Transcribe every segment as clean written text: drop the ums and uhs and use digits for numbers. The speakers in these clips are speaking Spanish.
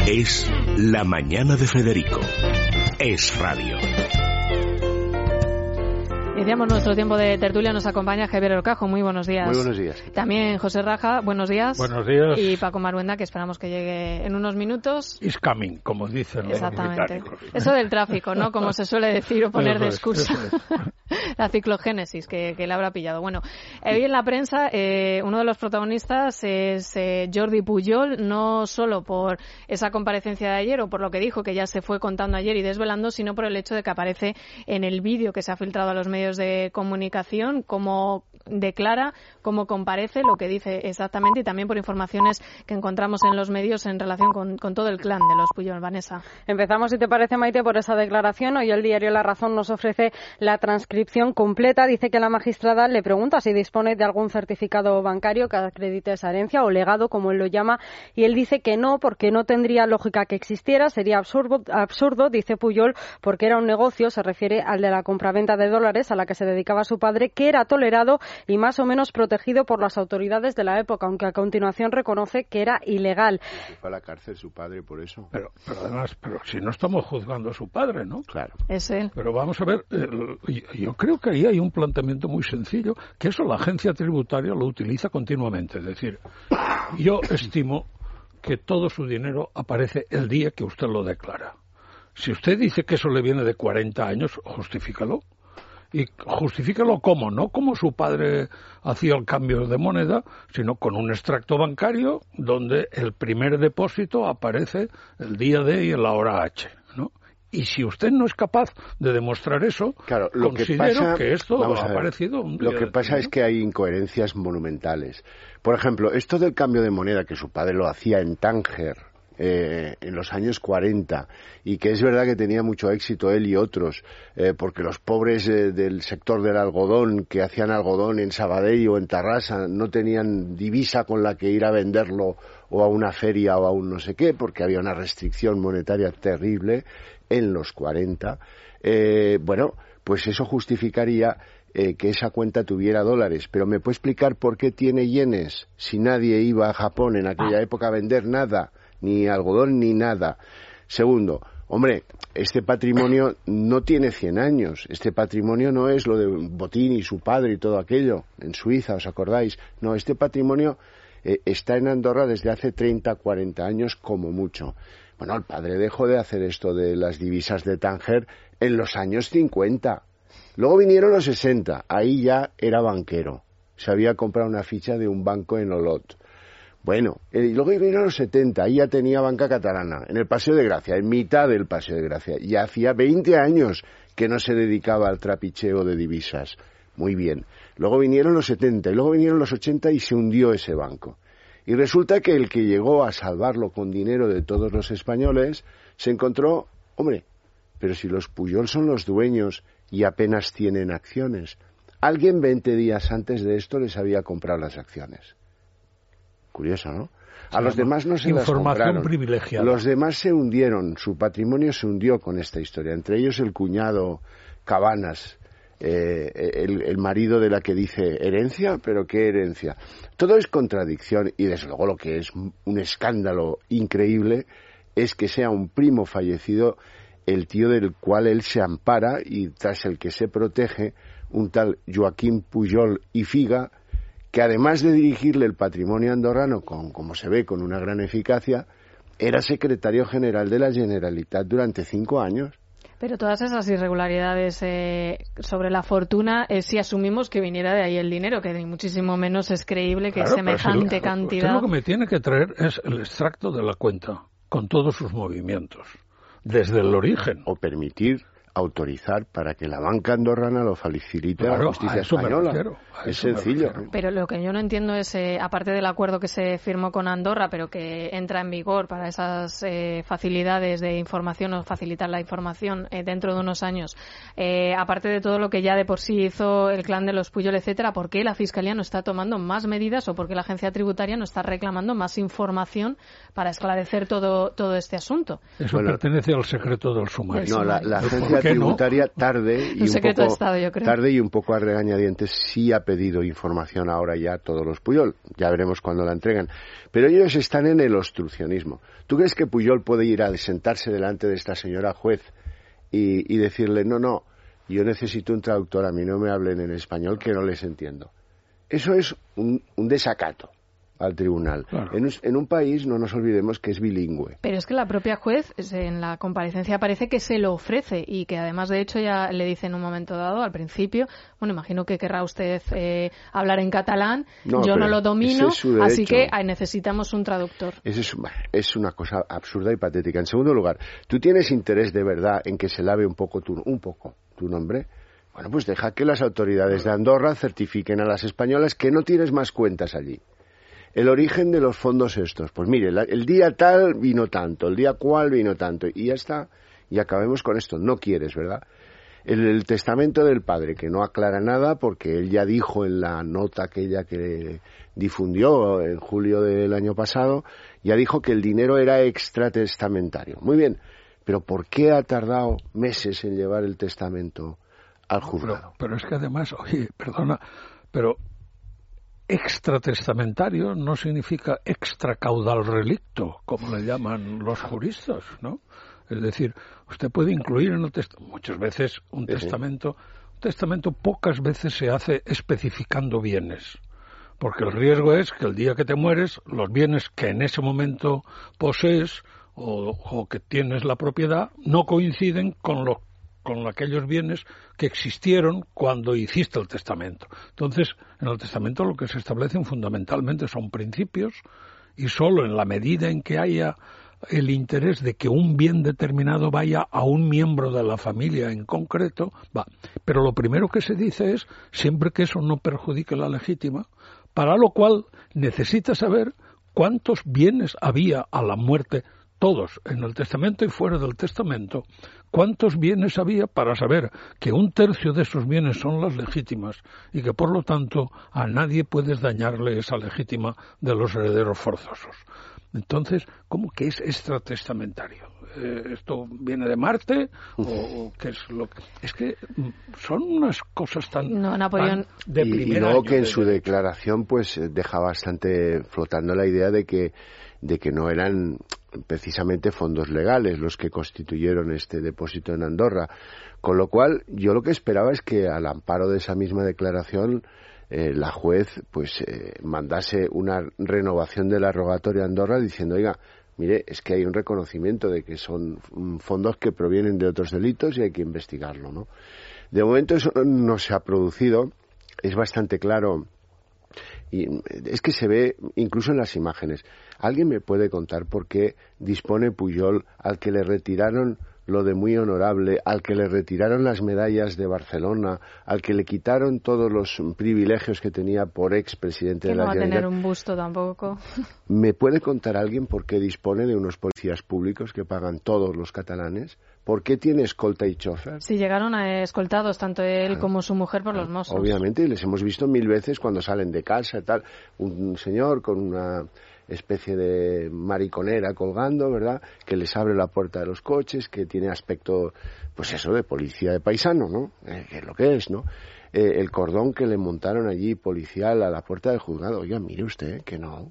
Es La Mañana de Federico. Es radio. Iniciamos nuestro tiempo de tertulia. Nos acompaña Javier Orcajo. Muy buenos días. Muy buenos días. También José Raja. Buenos días. Buenos días. Y Paco Maruenda, que esperamos que llegue en unos minutos. Is coming, como dicen los británicos. Eso del tráfico, ¿no? Como se suele decir o poner de excusa. La ciclogénesis que le habrá pillado. Bueno, hoy en la prensa uno de los protagonistas es Jordi Pujol, no solo por esa comparecencia de ayer o por lo que dijo, que ya se fue contando ayer y desvelando, sino por el hecho de que aparece en el vídeo que se ha filtrado a los medios de comunicación, cómo declara, cómo comparece, lo que dice exactamente, y también por informaciones que encontramos en los medios en relación con todo el clan de los Pujol. Vanessa. Empezamos, si te parece, Maite, por esa declaración. Hoy el diario La Razón nos ofrece la transcripción completa. Dice que la magistrada le pregunta si dispone de algún certificado bancario que acredite esa herencia o legado, como él lo llama, y él dice que no, porque no tendría lógica que existiera, sería absurdo, dice Pujol, porque era un negocio, se refiere al de la compraventa de dólares a la que se dedicaba su padre, que era tolerado y más o menos protegido por las autoridades de la época, aunque a continuación reconoce que era ilegal. Fue a la cárcel su padre por eso. Pero además, si no estamos juzgando a su padre, ¿no? Claro. Es él. Pero vamos a ver, yo creo que ahí hay un planteamiento muy sencillo, que eso la agencia tributaria lo utiliza continuamente. Es decir, yo estimo que todo su dinero aparece el día que usted lo declara. Si usted dice que eso le viene de 40 años, justifícalo. Y justifícalo cómo, no como su padre hacía el cambio de moneda, sino con un extracto bancario donde el primer depósito aparece el día D y la hora H, ¿no? Y si usted no es capaz de demostrar eso, claro, considero que esto ha aparecido un día. Lo que pasa es que hay incoherencias monumentales. Por ejemplo, esto del cambio de moneda, que su padre lo hacía en Tánger, en los años 40, y que es verdad que tenía mucho éxito él y otros, porque los pobres del sector del algodón, que hacían algodón en Sabadell o en Tarrasa, no tenían divisa con la que ir a venderlo o a una feria o a un no sé qué, porque había una restricción monetaria terrible en los 40. Bueno, pues eso justificaría que esa cuenta tuviera dólares. Pero ¿me puede explicar por qué tiene yenes si nadie iba a Japón en aquella época a vender nada? Ni algodón ni nada. Segundo, hombre, este patrimonio no tiene 100 años. Este patrimonio no es lo de Botín y su padre y todo aquello en Suiza, ¿os acordáis? No, este patrimonio está en Andorra desde hace 30, 40 años como mucho. Bueno, el padre dejó de hacer esto de las divisas de Tánger en los años 50. Luego vinieron los 60, ahí ya era banquero. Se había comprado una ficha de un banco en Olot. Bueno, y luego vinieron los 70, ahí ya tenía banca catalana, en el Paseo de Gracia, en mitad del Paseo de Gracia. Ya hacía 20 años que no se dedicaba al trapicheo de divisas. Muy bien. Luego vinieron los 70, y luego vinieron los 80 y se hundió ese banco. Y resulta que el que llegó a salvarlo con dinero de todos los españoles, se encontró, hombre, pero si los Pujol son los dueños y apenas tienen acciones. Alguien 20 días antes de esto les había comprado las acciones. Curioso, ¿no? A los demás no se las compraron. Información privilegiada. Los demás se hundieron, su patrimonio se hundió con esta historia. Entre ellos el cuñado Cabanas, el marido de la que dice herencia, pero ¿qué herencia? Todo es contradicción y desde luego lo que es un escándalo increíble es que sea un primo fallecido el tío del cual él se ampara y tras el que se protege, un tal Joaquín Pujol y Figa, que además de dirigirle el patrimonio andorrano, como se ve, con una gran eficacia, era secretario general de la Generalitat durante 5 años. Pero todas esas irregularidades sobre la fortuna, si asumimos que viniera de ahí el dinero, que muchísimo menos es creíble que semejante cantidad. Lo que me tiene que traer es el extracto de la cuenta, con todos sus movimientos, desde el origen. O permitir, autorizar para que la banca andorrana lo facilite a la justicia española. Es sencillo. Pero lo que yo no entiendo es, aparte del acuerdo que se firmó con Andorra, pero que entra en vigor para esas facilidades de información o facilitar la información dentro de unos años, aparte de todo lo que ya de por sí hizo el clan de los Pujol, etcétera, ¿por qué la Fiscalía no está tomando más medidas o por qué la agencia tributaria no está reclamando más información para esclarecer todo este asunto? Eso pertenece al secreto del sumario. No, la agencia tributaria tarde y un poco a regañadientes sí ha pedido información ahora ya a todos los Pujol. Ya veremos cuándo la entregan. Pero ellos están en el obstruccionismo. ¿Tú crees que Pujol puede ir a sentarse delante de esta señora juez y decirle, no, yo necesito un traductor, a mí no me hablen en español que no les entiendo? Eso es un desacato al tribunal. Claro. En un país, no nos olvidemos que es bilingüe. Pero es que la propia juez en la comparecencia parece que se lo ofrece y que además de hecho ya le dice en un momento dado, al principio, bueno, imagino que querrá usted hablar en catalán, yo no lo domino, así que necesitamos un traductor. Es una cosa absurda y patética. En segundo lugar, ¿tú tienes interés de verdad en que se lave un poco tu nombre? Bueno, pues deja que las autoridades de Andorra certifiquen a las españolas que no tienes más cuentas allí. El origen de los fondos estos, pues mire, el día tal vino tanto, el día cual vino tanto, y ya está, y acabemos con esto. No quieres, ¿verdad? El testamento del padre, que no aclara nada, porque él ya dijo en la nota aquella que difundió en julio del año pasado, ya dijo que el dinero era extratestamentario. Muy bien, pero ¿por qué ha tardado meses en llevar el testamento al juzgado? Pero es que además, oye, perdona, pero extratestamentario no significa extracaudal relicto, como le llaman los juristas, ¿no? Es decir, usted puede incluir en el testamento, muchas veces un testamento pocas veces se hace especificando bienes, porque el riesgo es que el día que te mueres, los bienes que en ese momento posees o que tienes la propiedad no coinciden con aquellos bienes que existieron cuando hiciste el testamento. Entonces, en el testamento lo que se establecen fundamentalmente son principios y solo en la medida en que haya el interés de que un bien determinado vaya a un miembro de la familia en concreto, va. Pero lo primero que se dice es, siempre que eso no perjudique la legítima, para lo cual necesita saber cuántos bienes había a la muerte, todos, en el testamento y fuera del testamento, cuántos bienes había para saber que 1/3 de esos bienes son las legítimas y que por lo tanto a nadie puedes dañarle esa legítima de los herederos forzosos. Entonces, ¿cómo que es extratestamentario? ¿Esto viene de Marte? ¿O qué es lo que...? Es que son unas cosas tan de primera. Y luego que en su declaración pues deja bastante flotando la idea de que no eran precisamente fondos legales los que constituyeron este depósito en Andorra. Con lo cual, yo lo que esperaba es que al amparo de esa misma declaración la juez pues mandase una renovación de la rogatoria a Andorra diciendo, oiga, mire, es que hay un reconocimiento de que son fondos que provienen de otros delitos y hay que investigarlo, ¿no? De momento eso no se ha producido, es bastante claro, y es que se ve incluso en las imágenes. ¿Alguien me puede contar por qué dispone Pujol, al que le retiraron lo de muy honorable, al que le retiraron las medallas de Barcelona, al que le quitaron todos los privilegios que tenía por expresidente de la Generalitat? Que no va a tener un busto tampoco. ¿Me puede contar alguien por qué dispone de unos policías públicos que pagan todos los catalanes? ¿Por qué tiene escolta y chofer? Sí, llegaron escoltados tanto él como su mujer por los Mossos. Obviamente, y les hemos visto 1000 veces cuando salen de casa y tal. Un señor con una especie de mariconera colgando, ¿verdad?, que les abre la puerta de los coches, que tiene aspecto, pues eso, de policía de paisano, ¿no? Que es lo que es, ¿no? El cordón que le montaron allí policial a la puerta del juzgado. Oiga, mire usted, que no.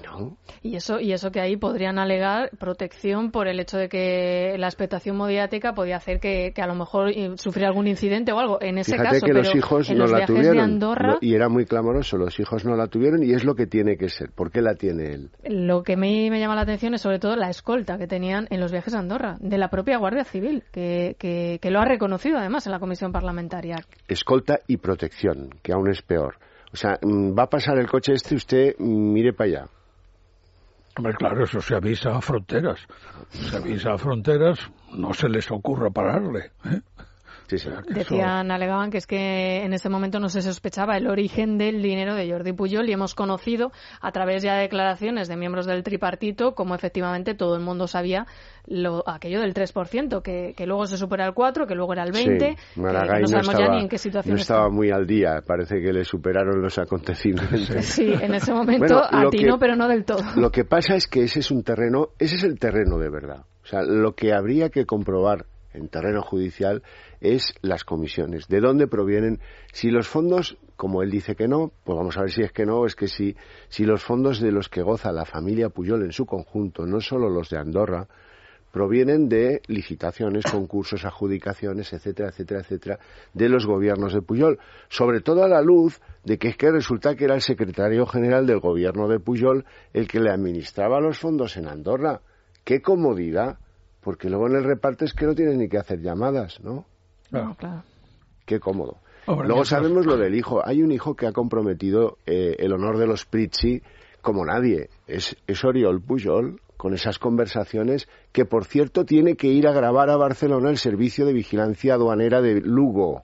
Y eso que ahí podrían alegar protección por el hecho de que la expectación mediática podía hacer que a lo mejor sufriera algún incidente o algo. En ese Fíjate caso, que pero los hijos en no los la viajes tuvieron, de Andorra, y era muy clamoroso, los hijos no la tuvieron y es lo que tiene que ser. ¿Por qué la tiene él? Lo que a mí me llama la atención es sobre todo la escolta que tenían en los viajes a Andorra, de la propia Guardia Civil, que lo ha reconocido además en la comisión parlamentaria. Escolta y protección, que aún es peor. O sea, va a pasar el coche usted mire para allá. Hombre, claro, eso se avisa a fronteras. Se avisa a fronteras, no se les ocurra pararle, ¿eh? Sí, sí. Alegaban que es que en ese momento no se sospechaba el origen del dinero de Jordi Pujol y hemos conocido a través ya de declaraciones de miembros del tripartito cómo efectivamente todo el mundo sabía aquello del 3%, que luego se supera al 4%, que luego era el 20%, sí, Maragall que no sabemos ya ni en qué situación estaba muy al día, parece que le superaron los acontecimientos. Sí, en ese momento atinó, pero no del todo. Lo que pasa es que ese es el terreno de verdad. O sea, lo que habría que comprobar en terreno judicial es las comisiones. ¿De dónde provienen? Si los fondos, como él dice que no, pues vamos a ver si es que no o es que sí. Si los fondos de los que goza la familia Pujol en su conjunto, no solo los de Andorra, provienen de licitaciones, concursos, adjudicaciones, etcétera, etcétera, etcétera, de los gobiernos de Pujol. Sobre todo a la luz de que es que resulta que era el secretario general del gobierno de Pujol el que le administraba los fondos en Andorra. ¡Qué comodidad! Porque luego en el reparto es que no tienes ni que hacer llamadas, ¿no? No, claro. Qué cómodo. Ahora, luego sabemos lo del hijo. Hay un hijo que ha comprometido el honor de los Pritzi como nadie. Es Oriol Pujol, con esas conversaciones, que por cierto tiene que ir a grabar a Barcelona el servicio de vigilancia aduanera de Lugo.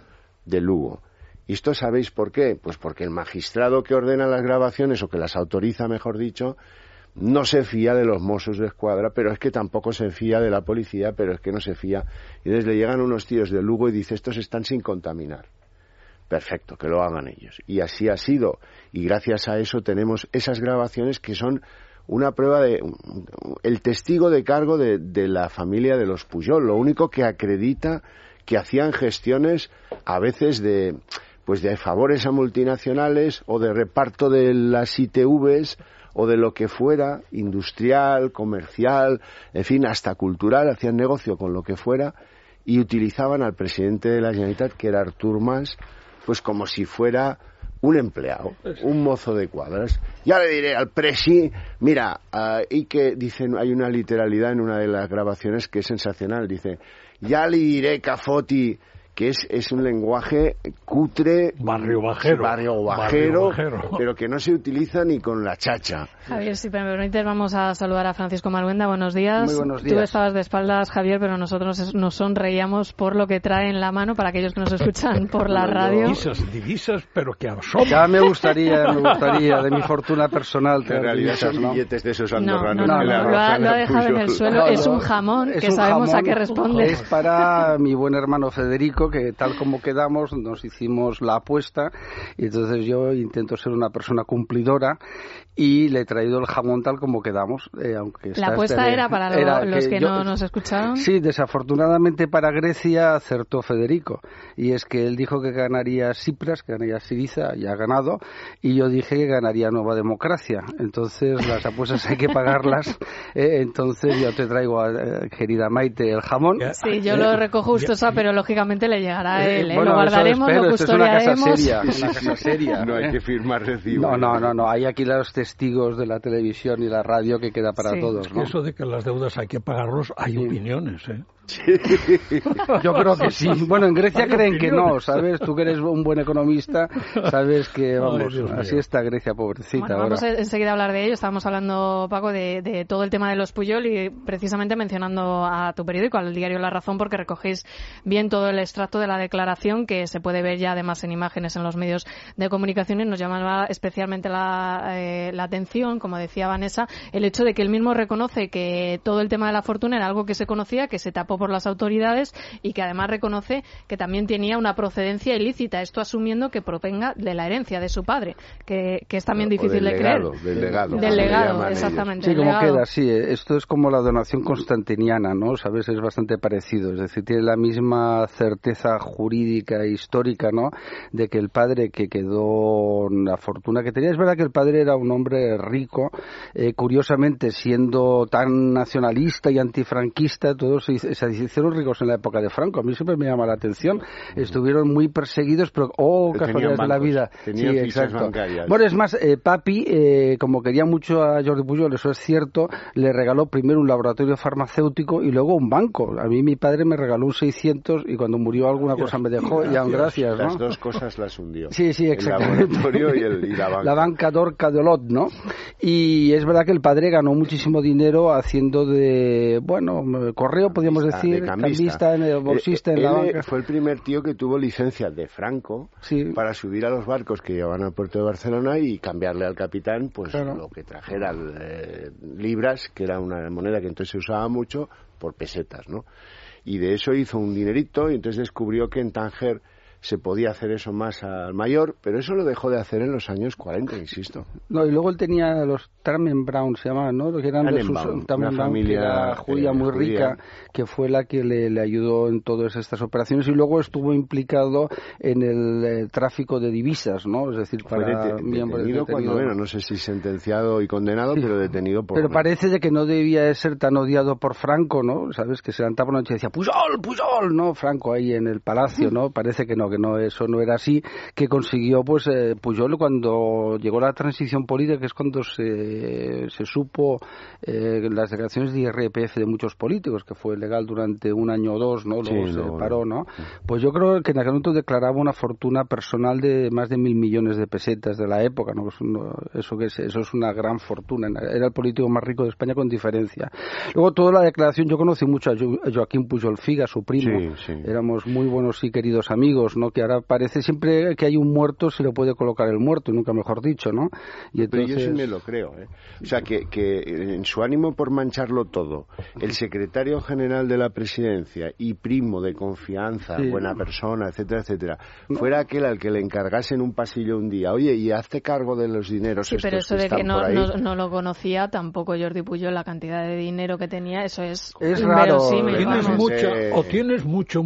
¿Y esto sabéis por qué? Pues porque el magistrado que ordena las grabaciones, o que las autoriza, mejor dicho, no se fía de los Mossos de Escuadra, pero es que tampoco se fía de la policía, pero es que no se fía. Y entonces le llegan unos tíos de Lugo y dice, estos están sin contaminar. Perfecto, que lo hagan ellos. Y así ha sido. Y gracias a eso tenemos esas grabaciones que son una prueba de el testigo de cargo de la familia de los Pujol, lo único que acredita que hacían gestiones a veces de favores a multinacionales o de reparto de las ITVs o de lo que fuera, industrial, comercial, en fin, hasta cultural, hacían negocio con lo que fuera y utilizaban al presidente de la Generalitat, que era Artur Mas, pues como si fuera un empleado, un mozo de cuadras. Ya le diré al presi, mira, y que dicen, hay una literalidad en una de las grabaciones que es sensacional, dice, ya le diré Cafoti, que es un lenguaje cutre, barrio bajero, pero que no se utiliza ni con la chacha. Javier, si me permites, vamos a saludar a Francisco Marguenda. Buenos días. Muy buenos días. Tú estabas de espaldas, Javier, pero nosotros nos sonreíamos por lo que trae en la mano para aquellos que nos escuchan por la radio. Divisas, pero que asoman. Ya me gustaría, de mi fortuna personal. En realidad son billetes de esos andorranos. No, lo ha dejado en el suelo. Es un jamón, que sabemos a qué responde. Es para mi buen hermano Federico, que tal como quedamos nos hicimos la apuesta y entonces yo intento ser una persona cumplidora y le he traído el jamón tal como quedamos. Aunque la apuesta era para los que no nos escucharon. Sí, desafortunadamente para Grecia acertó Federico y es que él dijo que ganaría Tsipras, que ganaría Syriza, y ha ganado, y yo dije que ganaría Nueva Democracia. Entonces las apuestas hay que pagarlas. Entonces yo te traigo, querida Maite, el jamón. Sí, yo lo recojo justosa, pero lógicamente le llegará a él. Bueno, lo guardaremos, lo custodiaremos. Es una casa seria. No hay que firmar recibo. No. Hay aquí los testigos de la televisión y la radio que queda para todos, ¿no? Eso de que las deudas hay que pagarlos, hay opiniones, ¿eh? Sí. Yo creo que sí. Bueno, en Grecia creen que no, ¿sabes? Tú que eres un buen economista, sabes que, vamos, así está Grecia, pobrecita. Bueno, vamos enseguida a hablar de ello. Estábamos hablando, Paco, de todo el tema de los Pujol y precisamente mencionando a tu periódico, al diario La Razón, porque recogéis bien todo el extracto de la declaración que se puede ver ya además en imágenes en los medios de comunicación y nos llamaba especialmente la atención, como decía Vanessa, el hecho de que él mismo reconoce que todo el tema de la fortuna era algo que se conocía, que se tapó por las autoridades y que además reconoce que también tenía una procedencia ilícita, esto asumiendo que provenga de la herencia de su padre, que es también difícil de creer. Del legado, exactamente. Sí, como queda, sí. Esto es como la donación constantiniana, ¿no? ¿Sabes? Es bastante parecido, es decir, tiene la misma certeza jurídica e histórica, ¿no? De que el padre que quedó la fortuna que tenía, es verdad que el padre era un hombre rico, curiosamente siendo tan nacionalista y antifranquista, todos se hicieron ricos en la época de Franco. A mí siempre me llama la atención. Estuvieron muy perseguidos, pero casualidades de la vida. Sí, exacto. Bancarias. Bueno, es más, Papi, como quería mucho a Jordi Pujol, eso es cierto, le regaló primero un laboratorio farmacéutico y luego un banco. A mí mi padre me regaló un 600 y cuando murió alguna cosa me dejó y aún gracias, ¿no? Las dos cosas las hundió. Sí, exacto. El laboratorio y la banca. La banca d'Orca de Olot, ¿no? Y es verdad que el padre ganó muchísimo dinero haciendo de, correo, podríamos decir, cambista, bolsista en la banca. Fue el primer tío que tuvo licencia de Franco para subir a los barcos que llevaban al puerto de Barcelona y cambiarle al capitán lo que trajera, libras, que era una moneda que entonces se usaba mucho, por pesetas, ¿no? Y de eso hizo un dinerito y entonces descubrió que en Tánger se podía hacer eso más al mayor, pero eso lo dejó de hacer en los años 40, insisto. No, y luego él tenía los Tannenbaum, se llamaban, ¿no? Que eran de una familia que era judía muy rica, que fue la que le ayudó en todas estas operaciones, y luego estuvo implicado en el tráfico de divisas, ¿no? Es decir, para detenido cuando menos, no sé si sentenciado y condenado, sí, pero detenido por... Pero parece de que no debía de ser tan odiado por Franco, ¿no? Sabes, que se levantaba por la noche y decía Pujol, ¿no? Franco ahí en el palacio, ¿no? Parece que no, eso no era así, que consiguió, pues, Pujol cuando llegó la transición política, que es cuando se supo las declaraciones de IRPF de muchos políticos, que fue legal durante un año o dos, ¿no? Luego se paró, ¿no? Pues yo creo que en aquel momento declaraba una fortuna personal de más de 1.000 millones de pesetas de la época, ¿no? Eso es una gran fortuna. Era el político más rico de España con diferencia. Luego toda la declaración, yo conocí mucho a Joaquín Pujol Figa, su primo. Sí. Éramos muy buenos y queridos amigos, ¿no? Que ahora parece siempre que hay un muerto se le puede colocar el muerto, nunca mejor dicho, ¿no? Y entonces... Pero yo sí me lo creo, ¿eh? O sea, que en su ánimo por mancharlo todo, el secretario general de la presidencia y primo de confianza, buena persona, etcétera, etcétera, fuera aquel al que le encargase en un pasillo un día, oye, y hazte cargo de los dineros. Sí, pero eso de que no lo conocía tampoco Jordi Pujol, la cantidad de dinero que tenía, eso es raro. Tienes mucho,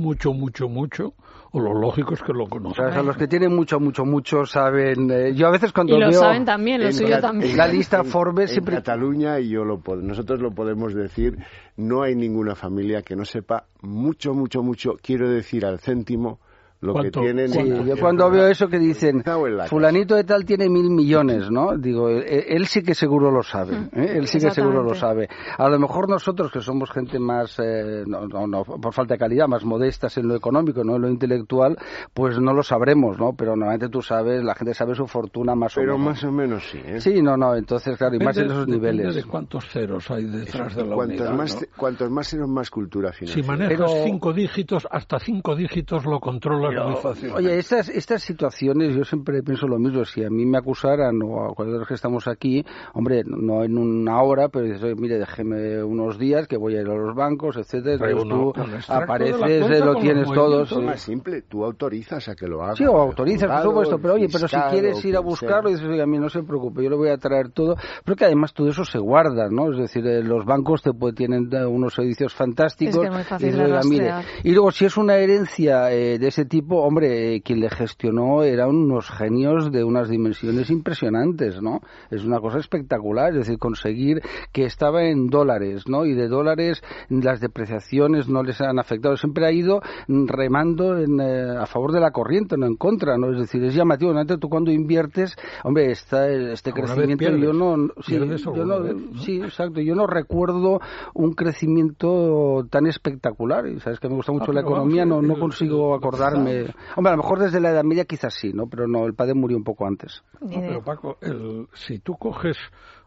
o lo lógico es que lo conozcan. O sea, los que tienen mucho saben. Yo a veces cuando y lo veo saben también, lo suyo también. La lista Forbes siempre. En Cataluña, y nosotros lo podemos decir, no hay ninguna familia que no sepa mucho, quiero decir al céntimo, lo que tienen. Sí, yo cuando veo eso que dicen, fulanito de tal tiene 1.000 millones, ¿no? Digo, él sí que seguro lo sabe, él sí que seguro lo sabe. A lo mejor nosotros, que somos gente más, no por falta de calidad, más modestas en lo económico, no en lo intelectual, pues no lo sabremos, ¿no? Pero normalmente tú sabes, la gente sabe su fortuna más o menos. Pero más o menos sí, ¿eh? Sí, entonces claro, y más en esos niveles. De cuántos ceros hay detrás de la unidad, cuantos más ceros, más cultura financiera. Si manejas 5 dígitos, hasta 5 dígitos lo controlas muy fácil. Oye, estas situaciones, yo siempre pienso lo mismo. Si a mí me acusaran, o a cualquiera de los que estamos aquí, hombre, no en una hora, pero dices, oye, mire, déjeme unos días que voy a ir a los bancos, etcétera. Entonces tú apareces, lo tienes todo. Es más simple, tú autorizas a que lo hagas. Sí, o autorizas, por supuesto, pero oye, pero si quieres ir a buscarlo, dices, oye, a mí no se preocupe, yo le voy a traer todo. Pero que además todo eso se guarda, ¿no? Es decir, los bancos tienen unos servicios fantásticos. Es que es muy fácil de rastrear. Y luego, si es una herencia de ese tipo, hombre, quien le gestionó eran unos genios de unas dimensiones impresionantes, ¿no? Es una cosa espectacular, es decir, conseguir que estaba en dólares, ¿no? Y de dólares las depreciaciones no les han afectado, siempre ha ido remando a favor de la corriente, no en contra, ¿no? Es decir, es llamativo, ¿no? Tú cuando inviertes, hombre, este crecimiento yo no recuerdo un crecimiento tan espectacular, y sabes que me gusta mucho la economía, no consigo acordarme. Hombre, a lo mejor desde la Edad Media quizás sí, ¿no? Pero no, el padre murió un poco antes. No, pero Paco, si tú coges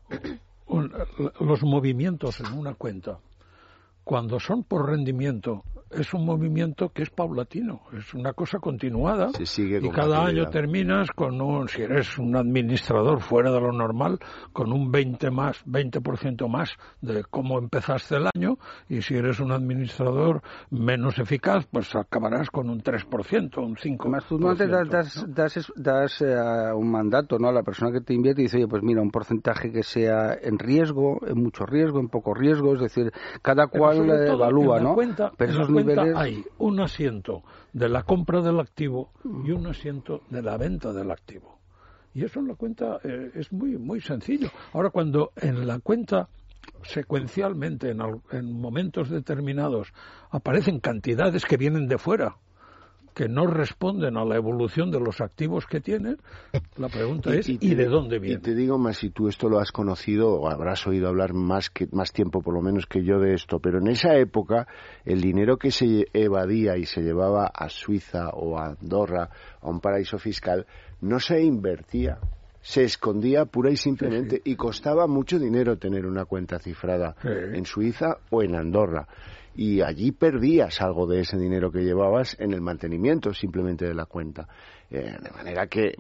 los movimientos en una cuenta, cuando son por rendimiento, es un movimiento que es paulatino, es una cosa continuada, y cada año terminas con si eres un administrador fuera de lo normal, con un 20% más de cómo empezaste el año, y si eres un administrador menos eficaz, pues acabarás con un 3%, un 5%. Más tú no te das un mandato, ¿no? A la persona que te invierte y dice, oye, pues mira, un porcentaje que sea en riesgo, en mucho riesgo, en poco riesgo, es decir, cada cual evalúa, ¿no? Pero esos niveles hay un asiento de la compra del activo y un asiento de la venta del activo. Y eso en la cuenta es muy sencillo. Ahora, cuando en la cuenta secuencialmente, en momentos determinados, aparecen cantidades que vienen de fuera, que no responden a la evolución de los activos que tienen, la pregunta es, ¿y de dónde viene? Y te digo más, si tú esto lo has conocido, o habrás oído hablar más tiempo por lo menos que yo de esto, pero en esa época el dinero que se evadía y se llevaba a Suiza o a Andorra, a un paraíso fiscal, no se invertía. Se escondía pura y simplemente, y costaba mucho dinero tener una cuenta cifrada en Suiza o en Andorra. Y allí perdías algo de ese dinero que llevabas en el mantenimiento simplemente de la cuenta. De manera que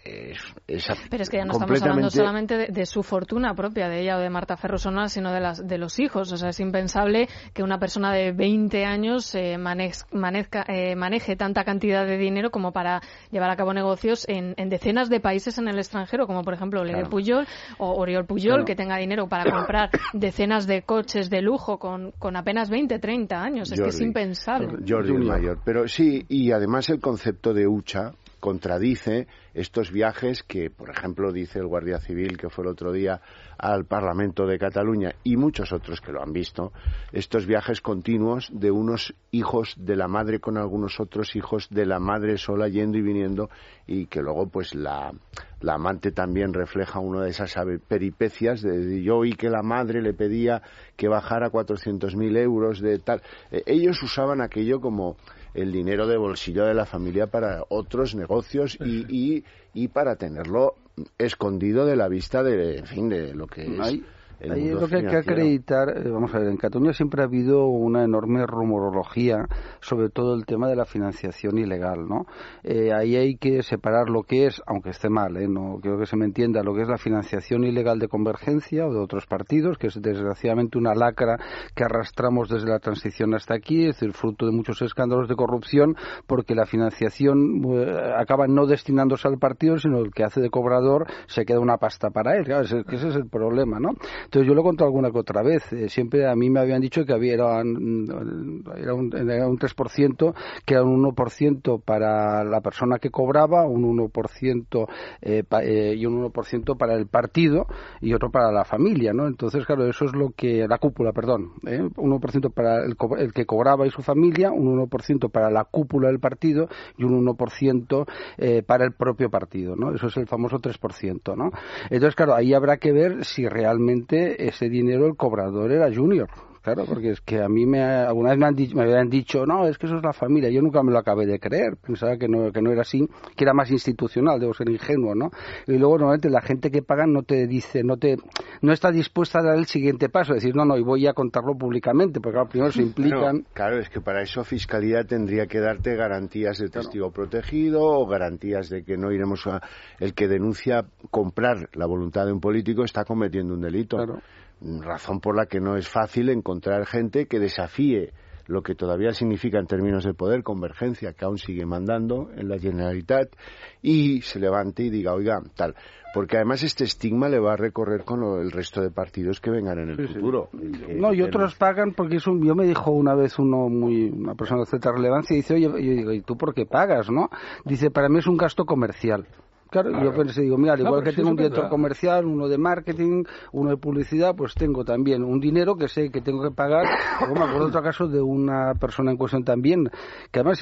Pero es que ya no estamos hablando solamente de su fortuna propia, de ella o de Marta Ferrusola, sino de los hijos. O sea, es impensable que una persona de 20 años maneje tanta cantidad de dinero como para llevar a cabo negocios en decenas de países en el extranjero, como por ejemplo Oleguer Pujol o Oriol Pujol, que tenga dinero para comprar decenas de coches de lujo con apenas 20, 30 años. Es que es impensable. Jordi el mayor. Pero sí, y además el concepto de hucha contradice estos viajes que, por ejemplo, dice el Guardia Civil, que fue el otro día al Parlamento de Cataluña, y muchos otros que lo han visto, estos viajes continuos de unos hijos de la madre con algunos otros hijos de la madre sola yendo y viniendo, y que luego pues la amante también refleja una de esas peripecias de yo oí que la madre le pedía que bajara 400.000 euros de tal. Ellos usaban aquello como el dinero de bolsillo de la familia para otros negocios y para tenerlo escondido de la vista de lo que es Ahí es lo que hay que acreditar. Vamos a ver, en Cataluña siempre ha habido una enorme rumorología sobre todo el tema de la financiación ilegal, ¿no? Ahí hay que separar lo que es, aunque esté mal, no quiero que se me entienda, lo que es la financiación ilegal de Convergencia o de otros partidos, que es desgraciadamente una lacra que arrastramos desde la transición hasta aquí, es decir, fruto de muchos escándalos de corrupción, porque la financiación acaba no destinándose al partido, sino el que hace de cobrador se queda una pasta para él. Claro, ese es el problema, ¿no? Entonces yo lo he contado alguna que otra vez. Siempre a mí me habían dicho que era un 3%, que era un 1% para la persona que cobraba, un 1% y un 1% para el partido y otro para la familia, ¿no? Entonces, claro, eso es lo que... La cúpula, perdón. 1% para el que cobraba y su familia, un 1% para la cúpula del partido y un 1% para el propio partido, ¿no? Eso es el famoso 3%, ¿no? Entonces, claro, ahí habrá que ver si realmente ese dinero el cobrador era Junior. Claro, porque es que a mí alguna vez me habían dicho, no, es que eso es la familia. Yo nunca me lo acabé de creer. Pensaba que no era así, que era más institucional, debo ser ingenuo, ¿no? Y luego, normalmente, la gente que paga no te dice, no está dispuesta a dar el siguiente paso, decir, no, y voy a contarlo públicamente, porque claro, primero se implican... Claro, es que para eso Fiscalía tendría que darte garantías de testigo protegido o garantías de que no iremos a... El que denuncia comprar la voluntad de un político está cometiendo un delito. Claro. Razón por la que no es fácil encontrar gente que desafíe lo que todavía significa en términos de poder Convergencia, que aún sigue mandando en la Generalitat, y se levante y diga, oiga, tal. Porque además este estigma le va a recorrer con el resto de partidos que vengan en el futuro. No, y otros pagan porque yo me dijo una vez una persona de cierta relevancia, y dice, oye, yo digo, ¿y tú por qué pagas, no? Dice, para mí es un gasto comercial. Claro, yo pensé, digo, mira, al igual que tengo un director comercial, uno de marketing, uno de publicidad, pues tengo también un dinero que sé que tengo que pagar. Luego me acuerdo de otro caso de una persona en cuestión también, que además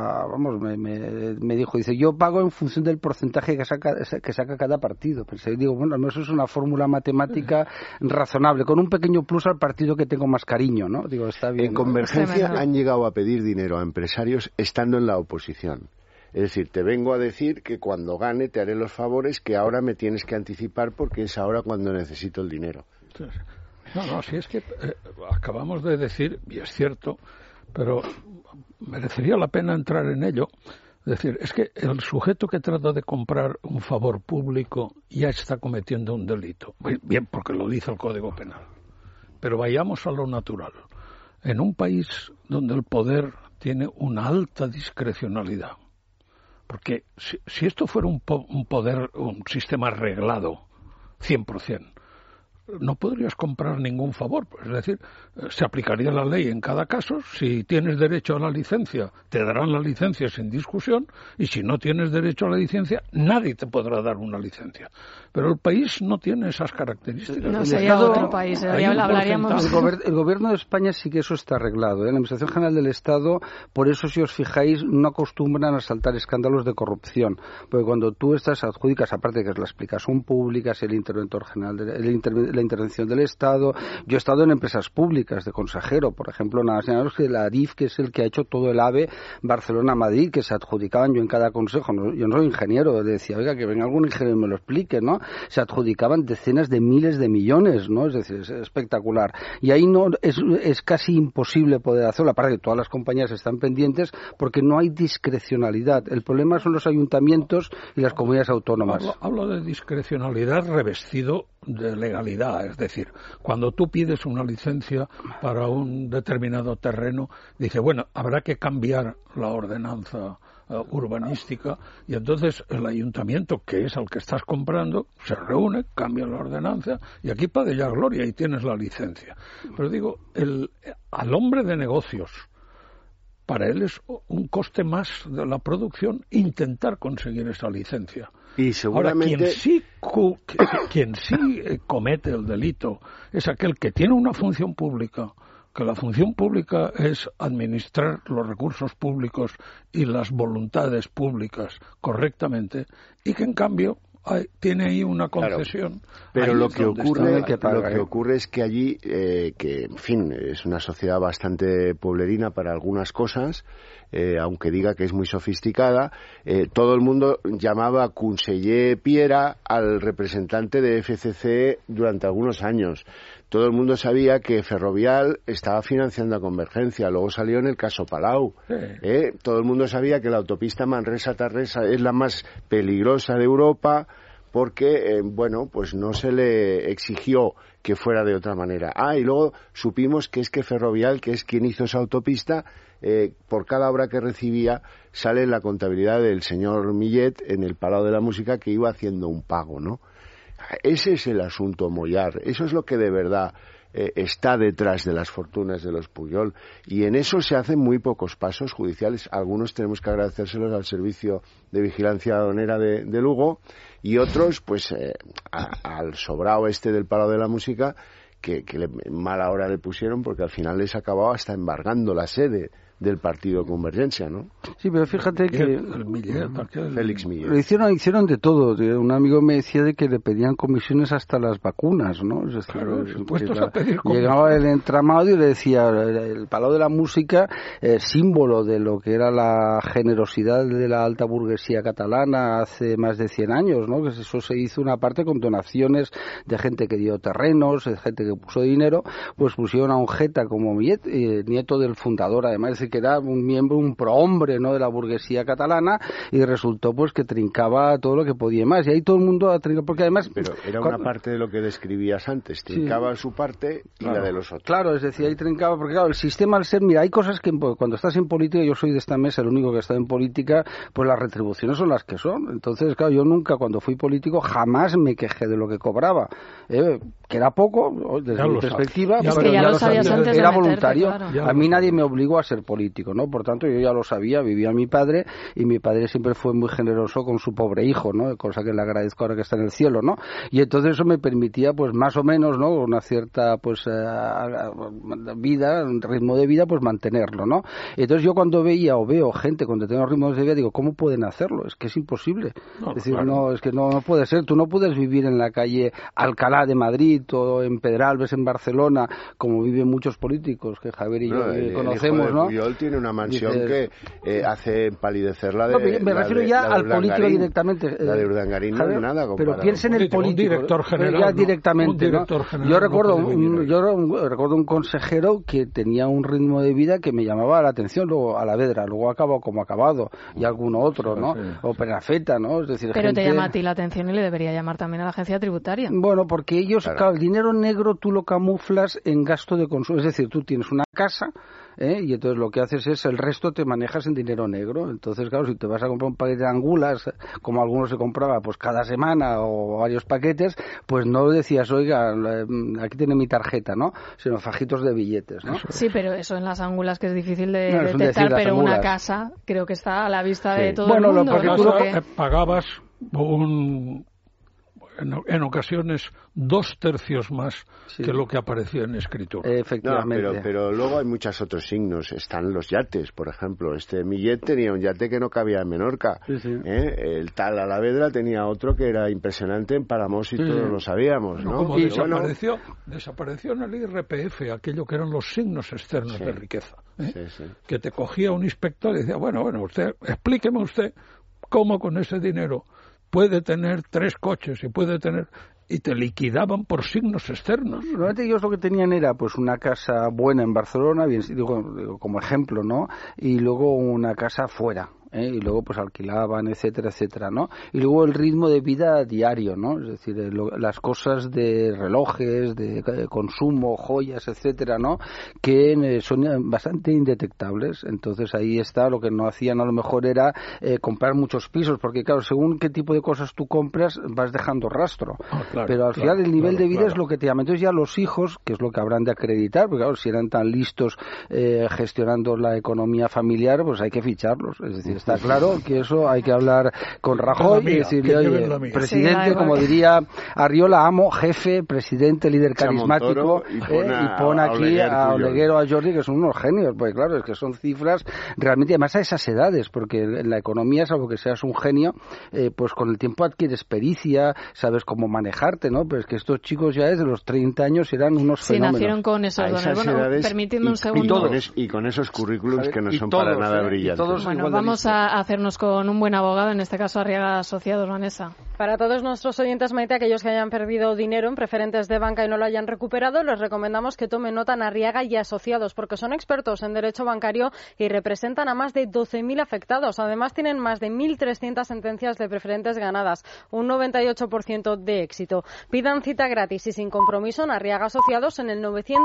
me dijo, dice, yo pago en función del porcentaje que saca cada partido. Pensé, digo, bueno, eso es una fórmula matemática razonable, con un pequeño plus al partido que tengo más cariño, ¿no? Digo, está bien. En Convergencia han llegado a pedir dinero a empresarios estando en la oposición. Es decir, te vengo a decir que cuando gane te haré los favores que ahora me tienes que anticipar porque es ahora cuando necesito el dinero. No, si es que acabamos de decir, y es cierto, pero merecería la pena entrar en ello. Es decir, es que el sujeto que trata de comprar un favor público ya está cometiendo un delito. Bien, porque lo dice el Código Penal. Pero vayamos a lo natural. En un país donde el poder tiene una alta discrecionalidad, porque si esto fuera un poder, un sistema arreglado, 100%, no podrías comprar ningún favor. Es decir, se aplicaría la ley en cada caso. Si tienes derecho a la licencia, te darán la licencia sin discusión, y si no tienes derecho a la licencia, nadie te podrá dar una licencia. Pero el país no tiene esas características. No sería otro país, hablaríamos... El gobierno de España sí que eso está arreglado. La Administración General del Estado, por eso, si os fijáis, no acostumbran a saltar escándalos de corrupción. Porque cuando tú adjudicas, aparte de que es la explicación pública, es el interventor general, la intervención del Estado. Yo he estado en empresas públicas de consejero, por ejemplo, nada más que la ADIF, que es el que ha hecho todo el AVE Barcelona-Madrid, que se adjudicaban yo en cada consejo. Yo no soy ingeniero, decía, oiga, que venga algún ingeniero y me lo explique, ¿no? Se adjudicaban decenas de miles de millones, ¿no? Es decir, es espectacular. Y ahí no es casi imposible poder hacerlo, aparte que todas las compañías están pendientes porque no hay discrecionalidad. El problema son los ayuntamientos y las comunidades autónomas. Hablo de discrecionalidad revestido de legalidad, es decir, cuando tú pides una licencia para un determinado terreno, dice, bueno, habrá que cambiar la ordenanza urbanística, y entonces el ayuntamiento, que es al que estás comprando, se reúne, cambia la ordenanza y aquí pague ya gloria y tienes la licencia. Pero digo, al hombre de negocios, para él es un coste más de la producción intentar conseguir esa licencia. Y seguramente... Ahora, quien sí comete el delito es aquel que tiene una función pública, que la función pública es administrar los recursos públicos y las voluntades públicas correctamente, y que en cambio tiene ahí una concesión. Claro, pero lo que ocurre es que allí, que en fin, es una sociedad bastante pueblerina para algunas cosas, aunque diga que es muy sofisticada, todo el mundo llamaba conseller Piera al representante de FCC durante algunos años. Todo el mundo sabía que Ferrovial estaba financiando a Convergencia, luego salió en el caso Palau. Todo el mundo sabía que la autopista Manresa-Tarresa es la más peligrosa de Europa porque, pues no se le exigió que fuera de otra manera. Y luego supimos que es que Ferrovial, que es quien hizo esa autopista, por cada obra que recibía sale en la contabilidad del señor Millet en el Palau de la Música, que iba haciendo un pago, ¿no? Ese es el asunto Mollar, eso es lo que de verdad está detrás de las fortunas de los Pujol, y en eso se hacen muy pocos pasos judiciales. Algunos tenemos que agradecérselos al Servicio de Vigilancia Aduanera de Lugo, y otros pues al sobrado del Palau de la Música, que mala hora le pusieron, porque al final les acababa hasta embargando la sede del partido Convergencia, ¿no? Sí, pero fíjate que Félix Millet. Hicieron de todo. Un amigo me decía de que le pedían comisiones hasta las vacunas, ¿no? Es decir, claro, supuestos a pedir llegaba el entramado y le decía, el Palau de la Música, símbolo de lo que era la generosidad de la alta burguesía catalana hace más de 100 años, ¿no? Que eso se hizo una parte con donaciones de gente que dio terrenos, de gente que puso dinero, pues pusieron a un jeta como Millet, nieto del fundador, además, que era un miembro, un prohombre, ¿no?, de la burguesía catalana, y resultó pues que trincaba todo lo que podía más, y ahí todo el mundo ha trincado, porque además... Pero era una parte de lo que describías antes, trincaba su parte y la de los otros. Claro, es decir, ahí trincaba, porque claro, el sistema al ser, mira, hay cosas que cuando estás en política, yo soy de esta mesa, el único que está en política, pues las retribuciones son las que son. Entonces, claro, yo nunca, cuando fui político, jamás me quejé de lo que cobraba, que era poco, desde mi perspectiva, pero ya lo sabías antes, era voluntario. Claro. A mí nadie me obligó a ser político, ¿no? Por tanto, yo ya lo sabía, vivía mi padre, y mi padre siempre fue muy generoso con su pobre hijo, ¿no? Cosa que le agradezco ahora que está en el cielo, ¿no? Y entonces eso me permitía, pues más o menos, ¿no?, una cierta, pues, vida, un ritmo de vida, pues mantenerlo, ¿no? Entonces yo cuando veía o veo gente con determinados ritmos de vida, digo, ¿cómo pueden hacerlo? Es que es imposible. Es decir, claro. No, es que no puede ser. Tú no puedes vivir en la calle Alcalá de Madrid o en Pedralbes, en Barcelona, como viven muchos políticos, que Javier y yo conocemos, ¿no? Pujol tiene una mansión que hace empalidecer la de... No, me refiero ya al político directamente. La de Urdangarín no es nada comparado. Pero piensa en el político. Un director general. Ya directamente, ¿no? General, yo recuerdo un consejero que tenía un ritmo de vida que me llamaba la atención, luego a la vedra, luego acabó como acabado, y alguno otro, ¿no? Sí. O Perafeta, ¿no? Es decir, pero te llama a ti la atención y le debería llamar también a la agencia tributaria. Bueno, porque ellos, claro, el dinero negro tú lo camuflas en gasto de consumo. Es decir, tú tienes una casa, y entonces lo que haces es el resto te manejas en dinero negro. Entonces, claro, si te vas a comprar un paquete de angulas, como algunos se compraba pues cada semana o varios paquetes, pues no decías, oiga, aquí tiene mi tarjeta, ¿no? Sino fajitos de billetes, ¿no? Sí, pero eso en las angulas que es difícil de detectar, pero una casa creo que está a la vista de todo el mundo. Porque tú pagabas en ocasiones 2/3 más que lo que aparecía en escritura. Efectivamente. No, pero luego hay muchos otros signos. Están los yates, por ejemplo. Millet tenía un yate que no cabía en Menorca. Sí, sí. El tal Alavedra tenía otro que era impresionante en Palamos y todos lo sabíamos, ¿no? Como desapareció en el IRPF aquello que eran los signos externos de riqueza. Que te cogía un inspector y decía, bueno, usted, explíqueme usted cómo con ese dinero puede tener 3 coches y te liquidaban por signos externos. Normalmente ellos lo que tenían era pues una casa buena en Barcelona, bien digo como ejemplo, ¿no? Y luego una casa fuera. Y luego pues alquilaban, etcétera, etcétera, ¿no? Y luego el ritmo de vida diario, ¿no? Es decir, las cosas de relojes, de consumo, joyas, etcétera, ¿no? Que son bastante indetectables. Entonces ahí está, lo que no hacían a lo mejor era comprar muchos pisos, porque claro, según qué tipo de cosas tú compras, vas dejando rastro. Claro, pero al final el nivel de vida es lo que te llama. Entonces ya los hijos, que es lo que habrán de acreditar, porque claro, si eran tan listos gestionando la economía familiar, pues hay que ficharlos. Es decir, está claro que eso hay que hablar con Rajoy y decirle, oye, presidente, sí, como diría Arriola, amo, jefe, presidente, líder carismático, y pon aquí a Oleguero, a Jordi, que son unos genios, pues claro, es que son cifras realmente, además a esas edades, porque en la economía, salvo que seas un genio, pues con el tiempo adquieres pericia, sabes cómo manejarte, ¿no? Pero es que estos chicos ya desde los 30 años eran unos fenómenos. Sí, nacieron con esos dones. Bueno, permíteme un segundo. Y con esos currículums que no son para nada brillantes. Bueno, vamos a hacernos con un buen abogado, en este caso Arriaga Asociados, Vanessa. Para todos nuestros oyentes, Maite, aquellos que hayan perdido dinero en preferentes de banca y no lo hayan recuperado, les recomendamos que tomen nota en Arriaga y Asociados, porque son expertos en derecho bancario y representan a más de 12.000 afectados. Además, tienen más de 1.300 sentencias de preferentes ganadas, un 98% de éxito. Pidan cita gratis y sin compromiso en Arriaga Asociados en el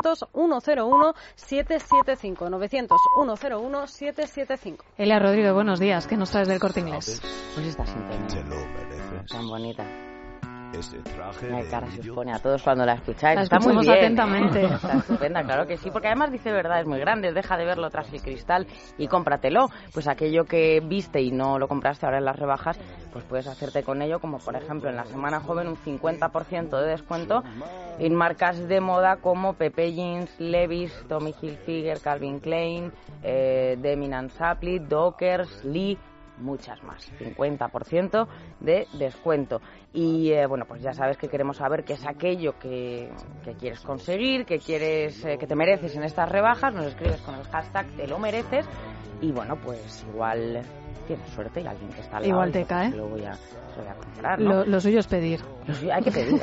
900-101-775. 900-101-775. Elia Rodríguez, buenos días. ¿Qué nos traes del Corte Inglés? Pues esta sintonía tan bonita. Qué cara se os pone a todos cuando la escucháis. La está muy bien. atentamente. Está estupenda, claro que sí, porque además dice verdades muy grandes. Deja de verlo tras el cristal y cómpratelo. Pues aquello que viste y no lo compraste ahora en las rebajas, pues puedes hacerte con ello, como por ejemplo en la Semana Joven un 50% de descuento en marcas de moda como Pepe Jeans, Levi's, Tommy Hilfiger, Calvin Klein, Demin & Supply, Dockers, Lee, muchas más, 50% de descuento. Y bueno, pues ya sabes que queremos saber qué es aquello que quieres conseguir, que quieres, que te mereces en estas rebajas. Nos escribes con el hashtag te lo mereces y bueno, pues igual tienes suerte y alguien que está al lado igual te cae. Lo voy a comprar, ¿no? Lo suyo es pedir. Hay que pedir.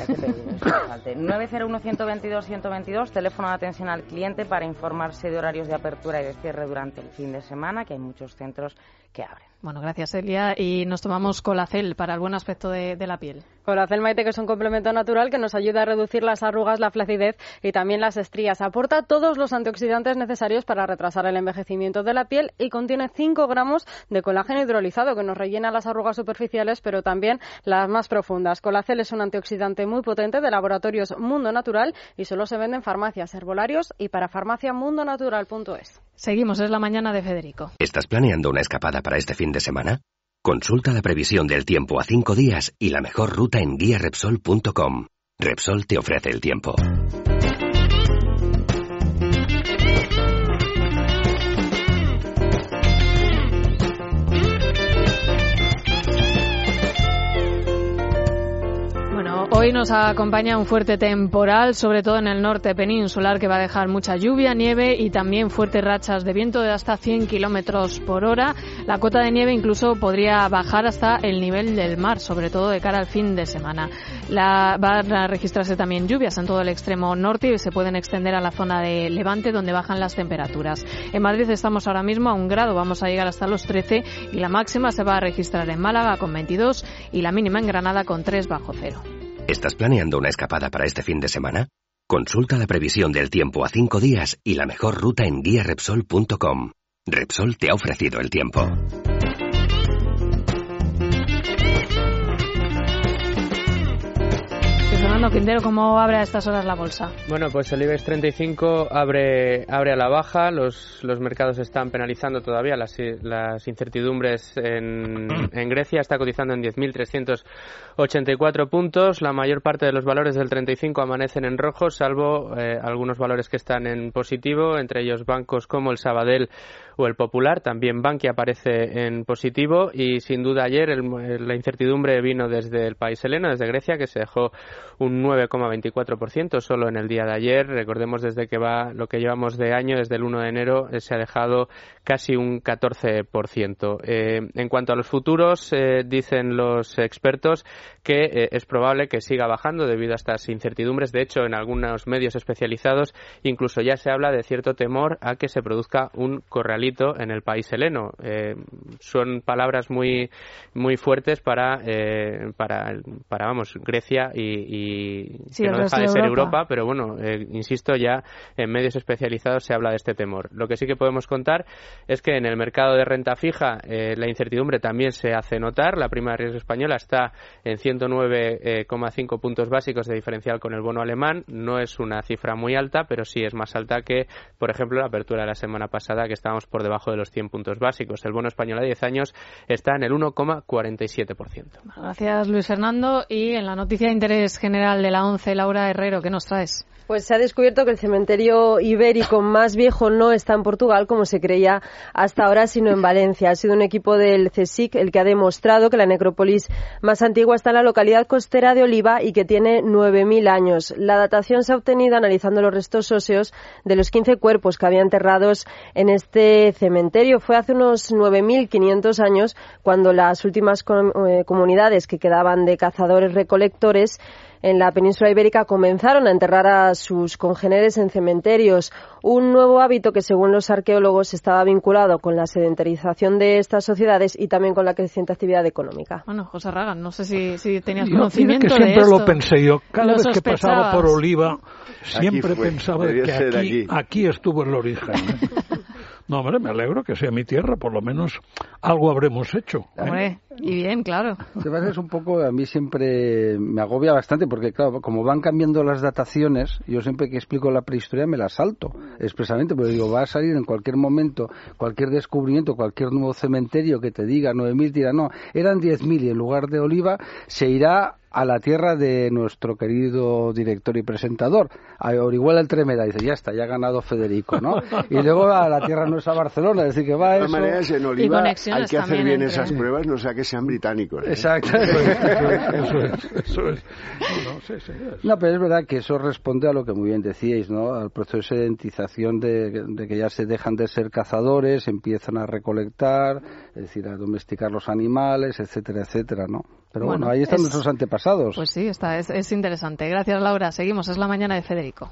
901-122-122, teléfono de atención al cliente para informarse de horarios de apertura y de cierre durante el fin de semana, que hay muchos centros que abren. Bueno, gracias, Elia. Y nos tomamos Colacel para el buen aspecto de la piel. Colacel, Maite, que es un complemento natural que nos ayuda a reducir las arrugas, la flacidez y también las estrías. Aporta todos los antioxidantes necesarios para retrasar el envejecimiento de la piel y contiene 5 gramos de colágeno hidrolizado que nos rellena las arrugas superficiales, pero también las más profundas. Colacel es un antioxidante muy potente de laboratorios Mundo Natural y solo se vende en farmacias, herbolarios y para farmaciamundonatural.es. Seguimos, es la mañana de Federico. ¿Estás planeando una escapada para este fin de semana? Consulta la previsión del tiempo a 5 días y la mejor ruta en guiarepsol.com. Repsol te ofrece el tiempo. Hoy nos acompaña un fuerte temporal, sobre todo en el norte peninsular, que va a dejar mucha lluvia, nieve y también fuertes rachas de viento de hasta 100 kilómetros por hora. La cota de nieve incluso podría bajar hasta el nivel del mar, sobre todo de cara al fin de semana. Van a registrarse también lluvias en todo el extremo norte y se pueden extender a la zona de Levante, donde bajan las temperaturas. En Madrid estamos ahora mismo a 1 grado, vamos a llegar hasta los 13 y la máxima se va a registrar en Málaga con 22 y la mínima en Granada con 3 bajo cero. ¿Estás planeando una escapada para este fin de semana? Consulta la previsión del tiempo a 5 días y la mejor ruta en guiarepsol.com. Repsol te ha ofrecido el tiempo. Fernando Quintero, ¿cómo abre a estas horas la bolsa? Bueno, pues el IBEX 35 abre a la baja. Los mercados están penalizando todavía las incertidumbres en Grecia. Está cotizando en 10.384 puntos. La mayor parte de los valores del 35 amanecen en rojo, salvo algunos valores que están en positivo, entre ellos bancos como el Sabadell o el Popular. También Bankia aparece en positivo y sin duda ayer la incertidumbre vino desde el país heleno, desde Grecia, que se dejó un 9,24% solo en el día de ayer. Recordemos desde que va lo que llevamos de año, desde el 1 de enero, se ha dejado casi un 14%. En cuanto a los futuros, dicen los expertos que es probable que siga bajando debido a estas incertidumbres. De hecho, en algunos medios especializados incluso ya se habla de cierto temor a que se produzca un corralito en el país heleno. Son palabras muy fuertes para Grecia y sí, que no deja de ser Europa, pero bueno, insisto, ya en medios especializados se habla de este temor. Lo que sí que podemos contar es que en el mercado de renta fija la incertidumbre también se hace notar. La prima de riesgo española está en 109,5 puntos básicos de diferencial con el bono alemán. No es una cifra muy alta, pero sí es más alta que, por ejemplo, la apertura de la semana pasada, que estábamos por debajo de los 100 puntos básicos. El bono español a 10 años está en el 1,47%. Gracias, Luis Fernando. Y en la noticia de interés general de la ONCE, Laura Herrero, ¿qué nos traes? Pues se ha descubierto que el cementerio ibérico más viejo no está en Portugal, como se creía hasta ahora, sino en Valencia. Ha sido un equipo del CSIC el que ha demostrado que la necrópolis más antigua está en la localidad costera de Oliva y que tiene 9.000 años. La datación se ha obtenido analizando los restos óseos de los 15 cuerpos que había enterrados en este cementerio. Fue hace unos 9.500 años cuando las últimas comunidades que quedaban de cazadores-recolectores en la península ibérica comenzaron a enterrar a sus congéneres en cementerios, un nuevo hábito que según los arqueólogos estaba vinculado con la sedentarización de estas sociedades y también con la creciente actividad económica. Bueno, José Ragan, no sé si tenías conocimiento que de siempre esto. Lo pensé yo, cada vez que pasaba por Oliva siempre pensaba que aquí estuvo el origen, ¿eh? No, hombre, me alegro que sea mi tierra, por lo menos algo habremos hecho. Hombre, y bien, claro. Se me hace un poco, a mí siempre me agobia bastante, porque claro, como van cambiando las dataciones, yo siempre que explico la prehistoria me la salto expresamente, porque digo, va a salir en cualquier momento, cualquier descubrimiento, cualquier nuevo cementerio que te diga 9.000, dirá, no, eran 10.000 y en lugar de Oliva se irá a la tierra de nuestro querido director y presentador, a Orihuela el Tremeda, dice, ya está, ya ha ganado Federico, ¿no? Y luego a la tierra nuestra Barcelona, es decir, que va de eso... todas maneras, en Oliva hay que hacer bien esas pruebas, no sea que sean británicos, ¿eh? Exacto. Eso es. No, pero es verdad que eso responde a lo que muy bien decíais, ¿no? Al proceso de sedentización de que ya se dejan de ser cazadores, empiezan a recolectar, es decir, a domesticar los animales, etcétera, etcétera, ¿no? Pero bueno, ahí están nuestros antepasados. Pues sí, es interesante. Gracias, Laura. Seguimos, es la mañana de Federico.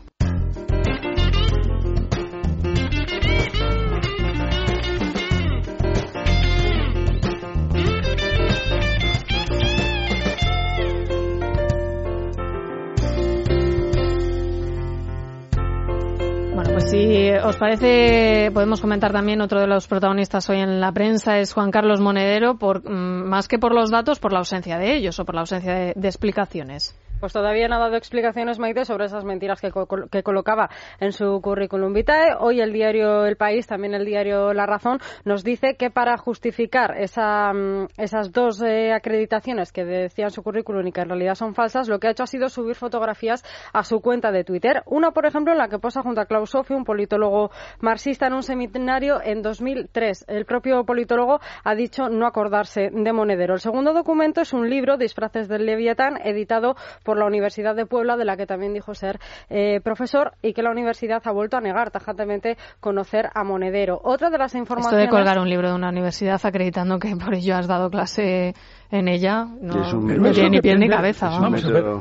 Pues si os parece, podemos comentar también otro de los protagonistas hoy en la prensa, es Juan Carlos Monedero, más que por los datos, por la ausencia de ellos o por la ausencia de explicaciones. Pues todavía no ha dado explicaciones, Maite, sobre esas mentiras que colocaba en su currículum vitae. Hoy el diario El País, también el diario La Razón, nos dice que para justificar esas dos acreditaciones que decían su currículum y que en realidad son falsas, lo que ha hecho ha sido subir fotografías a su cuenta de Twitter. Una, por ejemplo, en la que posa junto a Klaus Sofi, un politólogo marxista, en un seminario en 2003. El propio politólogo ha dicho no acordarse de Monedero. El segundo documento es un libro, Disfraces del Leviatán, editado por la Universidad de Puebla, de la que también dijo ser profesor, y que la universidad ha vuelto a negar tajantemente conocer a Monedero. Otra de las informaciones... Esto de colgar un libro de una universidad acreditando que por ello has dado clase en ella no tiene ni pie ni cabeza. Vamos a ver,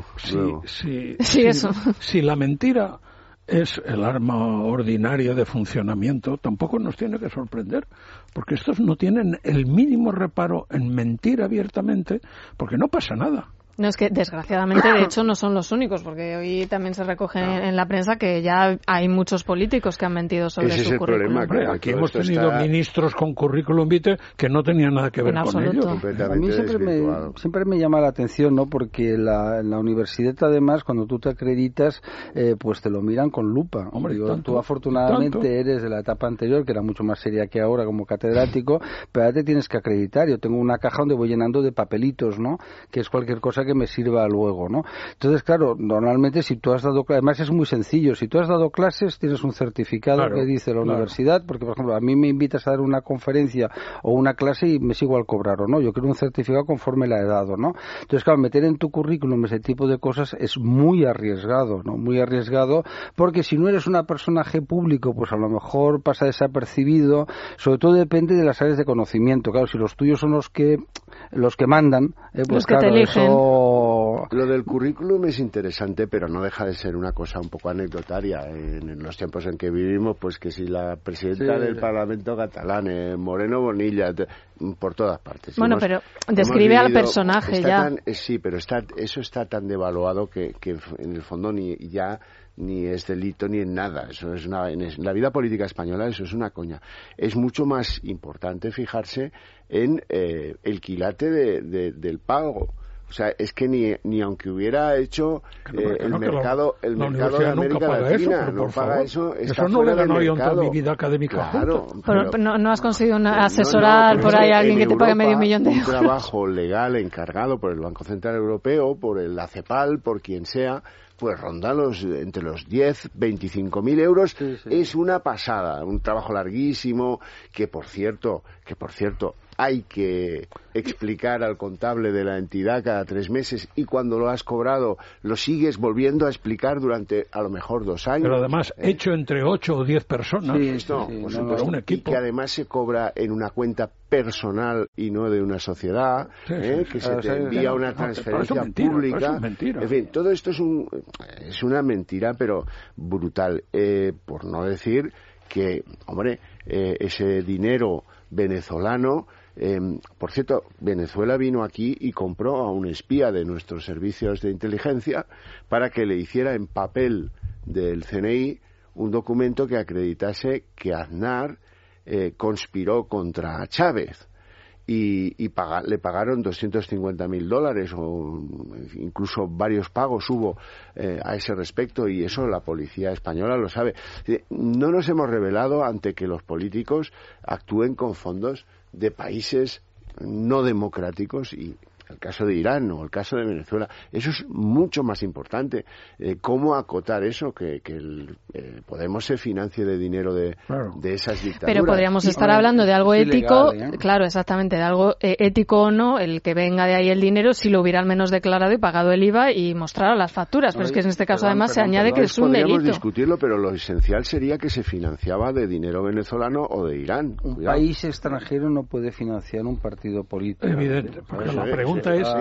si la mentira es el arma ordinaria de funcionamiento, tampoco nos tiene que sorprender, porque estos no tienen el mínimo reparo en mentir abiertamente, porque no pasa nada. No, es que desgraciadamente, de hecho, no son los únicos, porque hoy también se recoge en la prensa que ya hay muchos políticos que han mentido sobre su currículum. Hombre, aquí hemos tenido ministros con currículum vitae que no tenían nada que ver con ello. A mí siempre me llama la atención, ¿no? Porque en la universidad, además, cuando tú te acreditas, pues te lo miran con lupa. Hombre, tú afortunadamente eres de la etapa anterior, que era mucho más seria que ahora como catedrático, pero ahora te tienes que acreditar. Yo tengo una caja donde voy llenando de papelitos, ¿no? Que es cualquier cosa que me sirva luego, ¿no? Entonces, claro, normalmente si tú has dado clases, además es muy sencillo, si tú has dado clases tienes un certificado que dice la universidad, porque por ejemplo a mí me invitas a dar una conferencia o una clase y me sigo al cobrar o no, yo quiero un certificado conforme la he dado, ¿no? Entonces, claro, meter en tu currículum ese tipo de cosas es muy arriesgado, ¿no? Muy arriesgado, porque si no eres un personaje público, pues a lo mejor pasa desapercibido, sobre todo depende de las áreas de conocimiento, claro, si los tuyos son los que mandan, pues los que claro, te eligen. Eso... Lo del currículum es interesante, pero no deja de ser una cosa un poco anecdotaria. En los tiempos en que vivimos, pues que si la presidenta del Parlamento catalán, Moreno Bonilla, por todas partes. Bueno, pero describe al personaje ya. Sí, pero eso está tan devaluado que en el fondo ni es delito ni en nada. Eso es en la vida política española eso es una coña. Es mucho más importante fijarse en el quilate del pago. O sea, es que ni aunque hubiera hecho el mercado de América Latina, no paga eso, está no fuera le ganó del yo en mercado. toda mi vida académica. Claro, pero no has conseguido asesorar por ahí a alguien que te pague medio millón de euros. Un trabajo legal encargado por el Banco Central Europeo, por el ACEPAL, por quien sea, pues ronda entre los 10, 25.000 euros. Es una pasada, un trabajo larguísimo que por cierto hay que explicar al contable de la entidad cada 3 meses y cuando lo has cobrado lo sigues volviendo a explicar durante a lo mejor 2 años. Pero además hecho entre 8 o 10 personas. Un equipo. Y que además se cobra en una cuenta personal y no de una sociedad, que se te envía una transferencia pública. En fin, todo esto es una mentira, pero brutal. Por no decir que, hombre, ese dinero venezolano. Por cierto, Venezuela vino aquí y compró a un espía de nuestros servicios de inteligencia para que le hiciera en papel del CNI un documento que acreditase que Aznar conspiró contra Chávez y le pagaron $250.000 o incluso varios pagos hubo a ese respecto y eso la policía española lo sabe. No nos hemos rebelado ante que los políticos actúen con fondos de países no democráticos y el caso de Irán o el caso de Venezuela, eso es mucho más importante. ¿Cómo acotar eso? Que Podemos se financie de dinero de esas dictaduras. Pero podríamos estar hablando de algo ético, claro, exactamente, de algo ético o no, el que venga de ahí el dinero, si lo hubiera al menos declarado y pagado el IVA y mostrara las facturas. Pero es que en este caso además se añade que es un delito. Podríamos discutirlo, pero lo esencial sería que se financiaba de dinero venezolano o de Irán. Un país extranjero no puede financiar un partido político. Evidente, porque la pregunta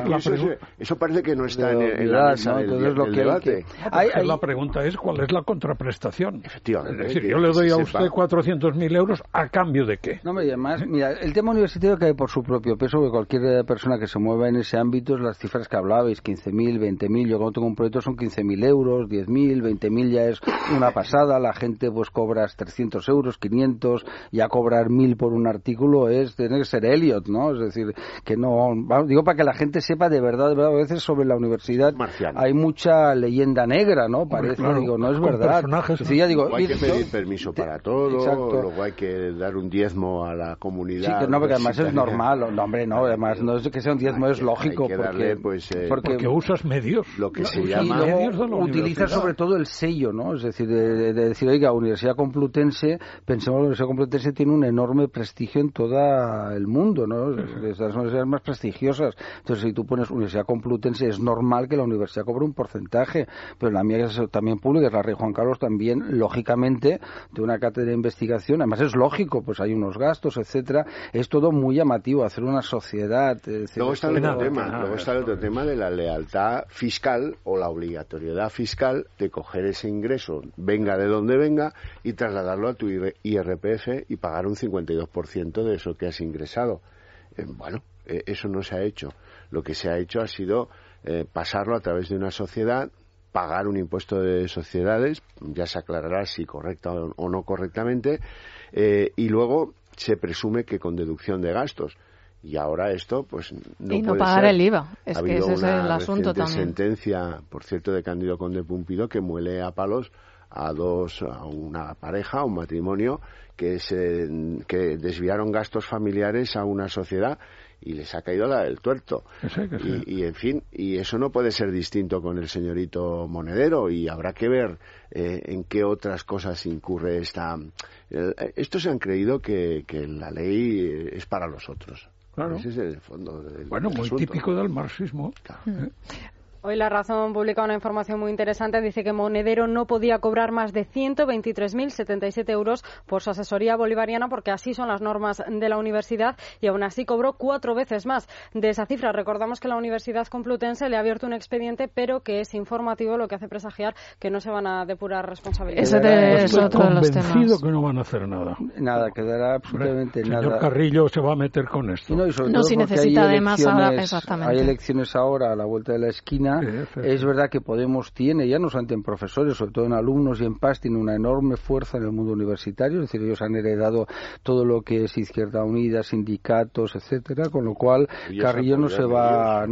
eso parece que no está en la mesa del debate. La pregunta es cuál es la contraprestación. Efectivamente. Es decir, yo le doy a usted 400.000 euros ¿a cambio de qué? No, y además, mira, el tema universitario cae por su propio peso, que cualquier persona que se mueva en ese ámbito, las cifras que hablabais, 15.000, 20.000, yo cuando tengo un proyecto son 15.000 euros, 10.000, 20.000 ya es una pasada, la gente pues cobras 300 euros, 500, ya cobrar 1.000 por un artículo es tener que ser Elliot, ¿no? Es decir, que no, digo para que la gente sepa de verdad, a veces sobre la universidad hay mucha leyenda negra, ¿no? Parece, digo, no es verdad. Sí, ya digo, hay que pedir permiso para todo, luego hay que dar un diezmo a la comunidad. Sí, que no, porque además es normal, además no es que sea un diezmo, es lógico, porque usas medios. Lo que se llama medios de la utilizas sobre todo el sello, ¿no? Es decir, de decir, oiga, Universidad Complutense, pensemos que la Universidad Complutense tiene un enorme prestigio en todo el mundo, ¿no? Es de las universidades más prestigiosas. Entonces, si tú pones Universidad Complutense, es normal que la universidad cobre un porcentaje, pero la mía es también pública, es la Rey Juan Carlos también, lógicamente, de una cátedra de investigación, además es lógico, pues hay unos gastos, etcétera, es todo muy llamativo, hacer una sociedad. Luego está el otro tema de la lealtad fiscal o la obligatoriedad fiscal de coger ese ingreso, venga de donde venga, y trasladarlo a tu IRPF y pagar un 52% de eso que has ingresado. Eso no se ha hecho. Lo que se ha hecho ha sido pasarlo a través de una sociedad, pagar un impuesto de sociedades, ya se aclarará si correcta o no correctamente, y luego se presume que con deducción de gastos. Y ahora esto, pues, no y no puede pagar ser. el IVA. Es que ese es el asunto también. Ha habido una sentencia, por cierto, de Cándido Conde Pumpido que muele a palos a una pareja, a un matrimonio que desviaron gastos familiares a una sociedad y les ha caído la del tuerto. Que sí. Y en fin, y eso no puede ser distinto con el señorito Monedero, y habrá que ver en qué otras cosas incurre esta. Estos se han creído que la ley es para los otros. Claro. Ese es el fondo del muy asunto, típico ¿no? del marxismo. Claro. Hoy La Razón publica una información muy interesante. Dice que Monedero no podía cobrar más de 123.077 euros por su asesoría bolivariana, porque así son las normas de la universidad, y aún así cobró 4 veces más de esa cifra. Recordamos que la Universidad Complutense le ha abierto un expediente, pero que es informativo, lo que hace presagiar que no se van a depurar responsabilidades. Ese es otro de los temas. Estoy convencido que no van a hacer nada. Nada, quedará absolutamente nada. El señor Carrillo se va a meter con esto. No, si necesita además ahora, exactamente. Hay elecciones ahora a la vuelta de la esquina. Sí. Es verdad que Podemos tiene, ya no solamente en profesores, sobre todo en alumnos y en PAS, tiene una enorme fuerza en el mundo universitario, es decir, ellos han heredado todo lo que es Izquierda Unida, sindicatos, etcétera, con lo cual Carrillo no se va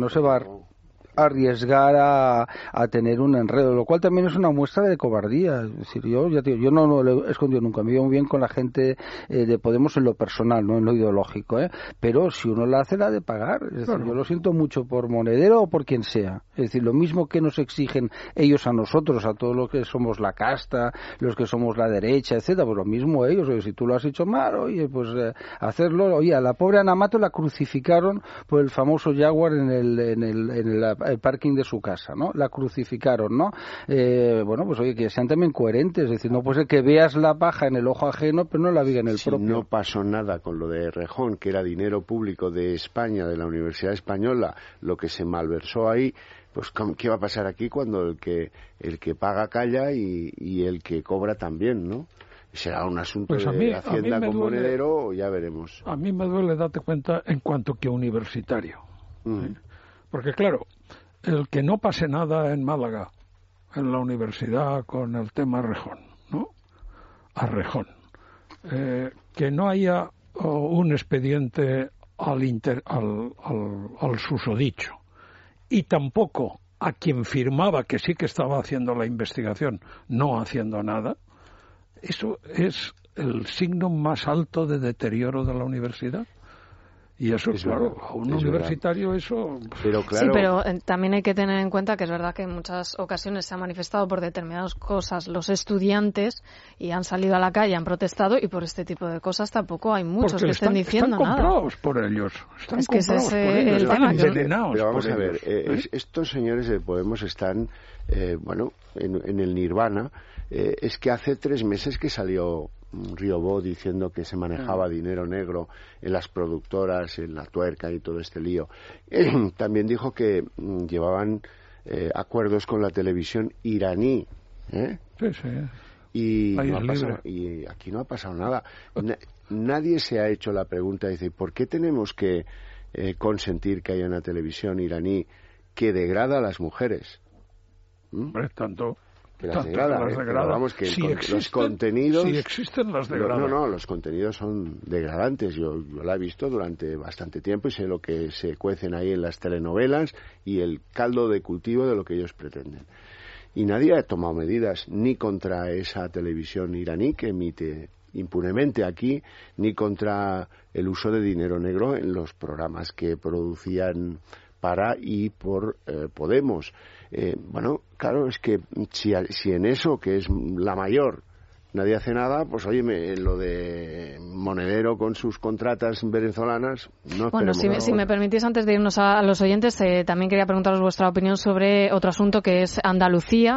a arriesgar a tener un enredo, lo cual también es una muestra de cobardía. Es decir, yo no lo he escondido nunca, me llevo muy bien con la gente de Podemos en lo personal, no en lo ideológico, pero si uno la hace, la ha de pagar. Es decir, yo lo siento mucho por Monedero o por quien sea. Es decir, lo mismo que nos exigen ellos a nosotros, a todos los que somos la casta, los que somos la derecha, etcétera, pues lo mismo ellos. Oye, si tú lo has hecho mal, oye, pues hacerlo. Oye, a la pobre Ana Mato la crucificaron por el famoso Jaguar en el parking de su casa, ¿no? La crucificaron, ¿no? Bueno, pues oye, que sean también coherentes, es decir, no puede ser que veas la paja en el ojo ajeno, pero no la viga en el propio. No pasó nada con lo de Rejón, que era dinero público de España, de la Universidad Española, lo que se malversó ahí, pues ¿qué va a pasar aquí cuando el que paga calla y el que cobra también, ¿no? Será un asunto de Hacienda con Monedero, ya veremos. A mí me duele, date cuenta, en cuanto que universitario. ¿Sí? Porque claro, el que no pase nada en Málaga, en la universidad, con el tema Rejón, ¿no? A Rejón. Que no haya un expediente al susodicho. Y tampoco a quien firmaba que sí que estaba haciendo la investigación, no haciendo nada. Eso es el signo más alto de deterioro de la universidad. Y eso, claro, a un universitario verdad. Eso... Pero claro... Sí, pero también hay que tener en cuenta que es verdad que en muchas ocasiones se han manifestado por determinadas cosas los estudiantes y han salido a la calle, han protestado, y por este tipo de cosas tampoco hay muchos porque que estén diciendo nada. Están comprados nada. Por ellos. Están es que ese es el tema. Envenenados. Pero vamos a ver, estos señores de Podemos están, en el nirvana. Es que hace 3 meses que salió Riobó diciendo que se manejaba dinero negro en las productoras, en la tuerca y todo este lío. También dijo que llevaban acuerdos con la televisión iraní. Sí, sí. Y aquí no ha pasado nada. Nadie se ha hecho la pregunta, dice, ¿por qué tenemos que consentir que haya una televisión iraní que degrada a las mujeres? Tanto... Las degrada, pero vamos que los contenidos... Si existen, las degrada. No, los contenidos son degradantes. Yo la he visto durante bastante tiempo y sé lo que se cuecen ahí en las telenovelas y el caldo de cultivo de lo que ellos pretenden. Y nadie ha tomado medidas ni contra esa televisión iraní que emite impunemente aquí, ni contra el uso de dinero negro en los programas que producían para y por Podemos. Claro, es que si en eso, que es la mayor, nadie hace nada, pues oye, lo de Monedero con sus contratas venezolanas, no. Bueno, si me permitís, antes de irnos a los oyentes, también quería preguntaros vuestra opinión sobre otro asunto que es Andalucía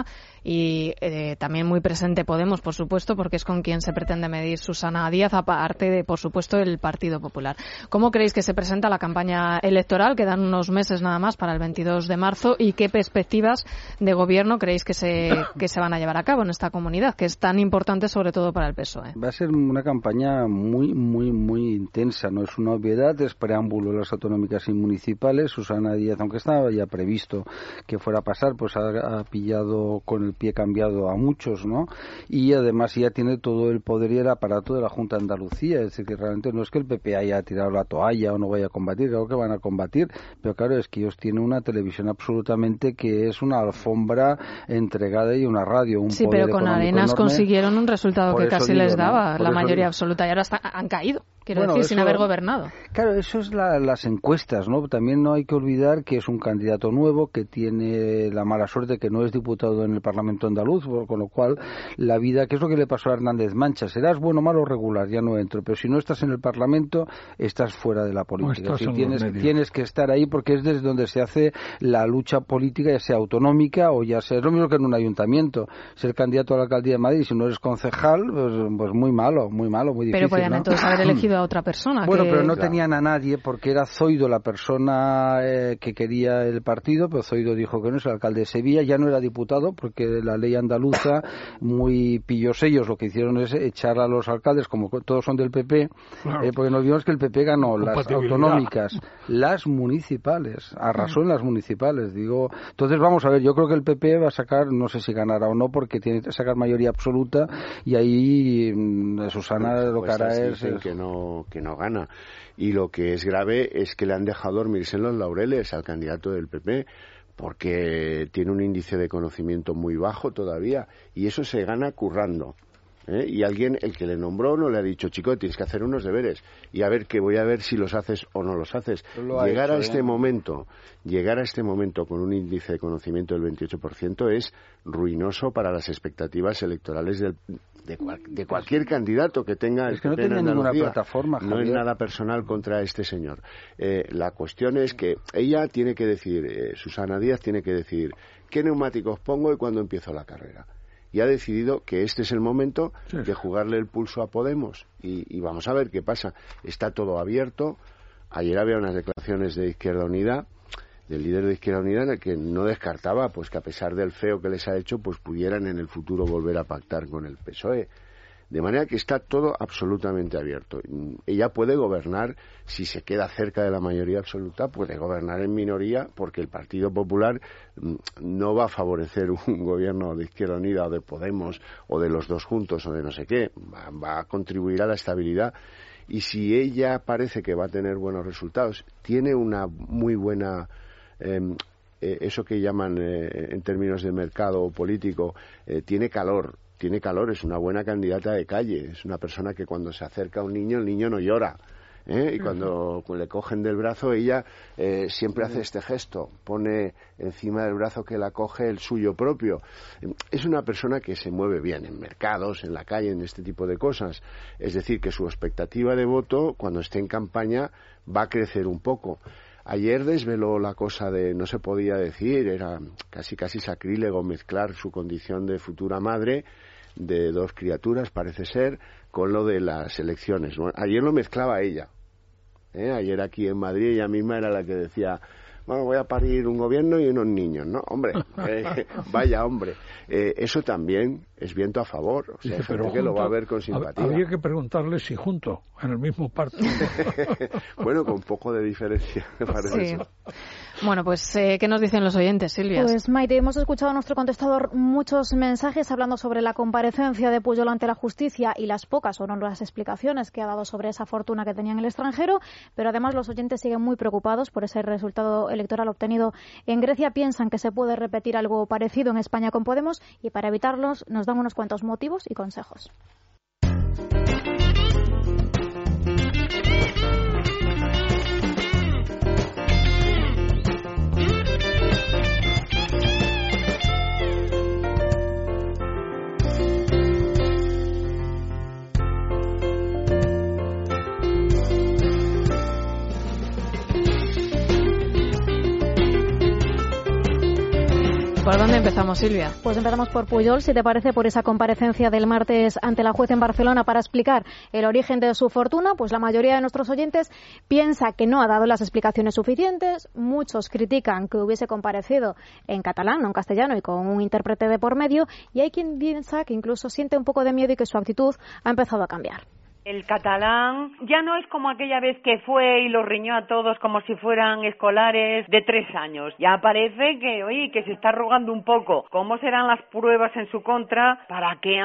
y también muy presente Podemos, por supuesto, porque es con quien se pretende medir Susana Díaz, aparte de, por supuesto, el Partido Popular. ¿Cómo creéis que se presenta la campaña electoral? Quedan unos meses nada más para el 22 de marzo. ¿Y qué perspectivas de gobierno creéis que se van a llevar a cabo en esta comunidad, que es tan importante sobre todo para el PSOE? Va a ser una campaña muy, muy, muy intensa. No es una obviedad, es preámbulo de las autonómicas y municipales. Susana Díaz, aunque estaba ya previsto que fuera a pasar, pues ha pillado con el pie cambiado a muchos, ¿no? Y además ya tiene todo el poder y el aparato de la Junta de Andalucía. Es decir, que realmente no es que el PP haya tirado la toalla o no vaya a combatir, claro que van a combatir, pero claro, es que ellos tienen una televisión absolutamente que es una alfombra entregada y una radio, un sí, poder pero con económico Arenas enorme. consiguieron un resultado Por que eso casi digo, les daba ¿no? la mayoría absoluta y ahora han caído, decir, sin haber gobernado. Claro, eso es las encuestas, ¿no? También no hay que olvidar que es un candidato nuevo, que tiene la mala suerte que no es diputado en el Parlamento andaluz, con lo cual la vida, ¿qué es lo que le pasó a Hernández Mancha? Serás bueno, malo o regular, ya no entro, pero si no estás en el Parlamento, estás fuera de la política. No, si tienes que estar ahí porque es desde donde se hace la lucha política, ya sea autonómica o ya sea, es lo mismo que en un ayuntamiento, ser candidato a la alcaldía de Madrid, si no eres concejal, pues muy malo, muy difícil. Pero podían ¿no? entonces haber elegido a otra persona. Bueno, pero no tenían a nadie porque era Zoido la persona que quería el partido, pero Zoido dijo que no, es el alcalde de Sevilla, ya no era diputado porque la ley andaluza, muy pillos ellos, lo que hicieron es echar a los alcaldes, como todos son del PP, claro. Porque no olvidemos que el PP ganó las autonómicas, las municipales, arrasó en las municipales, digo. Entonces vamos a ver, yo creo que el PP va a sacar, no sé si ganará o no, porque tiene que sacar mayoría absoluta y ahí Susana lo que hará es que no gana. Y lo que es grave es que le han dejado dormirse en los laureles al candidato del PP, porque tiene un índice de conocimiento muy bajo todavía, y eso se gana currando. Y alguien, el que le nombró, no le ha dicho, chico, tienes que hacer unos deberes y voy a ver si los haces o no los haces. Llegar a este momento con un índice de conocimiento del 28% es ruinoso para las expectativas electorales de cualquier candidato que tenga. Es que no tiene ninguna plataforma, Javier. No es nada personal contra este señor. La cuestión es que ella tiene que decidir, Susana Díaz tiene que decidir qué neumáticos pongo y cuándo empiezo la carrera. Y ha decidido que este es el momento de jugarle el pulso a Podemos. Y vamos a ver qué pasa. Está todo abierto. Ayer había unas declaraciones de Izquierda Unida, del líder de Izquierda Unida, en el que no descartaba pues que a pesar del feo que les ha hecho, pues pudieran en el futuro volver a pactar con el PSOE. De manera que está todo absolutamente abierto. Ella puede gobernar, si se queda cerca de la mayoría absoluta, puede gobernar en minoría, porque el Partido Popular no va a favorecer un gobierno de Izquierda Unida o de Podemos o de los dos juntos o de no sé qué. Va a contribuir a la estabilidad. Y si ella parece que va a tener buenos resultados, tiene una muy buena... eso que llaman en términos de mercado o político, tiene calor, es una buena candidata de calle, es una persona que cuando se acerca a un niño, el niño no llora, y cuando le cogen del brazo, ella siempre hace este gesto, pone encima del brazo que la coge el suyo propio. Es una persona que se mueve bien en mercados, en la calle, en este tipo de cosas, es decir, que su expectativa de voto, cuando esté en campaña, va a crecer un poco. Ayer desveló la cosa de, no se podía decir, era casi sacrílego mezclar su condición de futura madre de dos criaturas, parece ser, con lo de las elecciones. Ayer lo mezclaba ella. Ayer aquí en Madrid ella misma era la que decía, bueno, voy a parir un gobierno y unos niños, ¿no? Hombre, vaya hombre. Eso también es viento a favor. O sea, hay gente que lo va a ver con simpatía. Habría que preguntarle si junto, en el mismo partido. Bueno, con poco de diferencia, me parece. Sí. Bueno, pues, ¿qué nos dicen los oyentes, Silvia? Pues, Maite, hemos escuchado a nuestro contestador muchos mensajes hablando sobre la comparecencia de Pujol ante la justicia y las pocas o no las explicaciones que ha dado sobre esa fortuna que tenía en el extranjero, pero además los oyentes siguen muy preocupados por ese resultado electoral obtenido en Grecia. Piensan que se puede repetir algo parecido en España con Podemos y para evitarlos nos dan unos cuantos motivos y consejos. ¿Por dónde empezamos, Silvia? Pues empezamos por Pujol, si te parece, por esa comparecencia del martes ante la juez en Barcelona para explicar el origen de su fortuna. Pues la mayoría de nuestros oyentes piensa que no ha dado las explicaciones suficientes. Muchos critican que hubiese comparecido en catalán, no en castellano, y con un intérprete de por medio. Y hay quien piensa que incluso siente un poco de miedo y que su actitud ha empezado a cambiar. El catalán ya no es como aquella vez que fue y los riñó a todos como si fueran escolares de 3 años. Ya parece que, oye, que se está rogando un poco cómo serán las pruebas en su contra para que,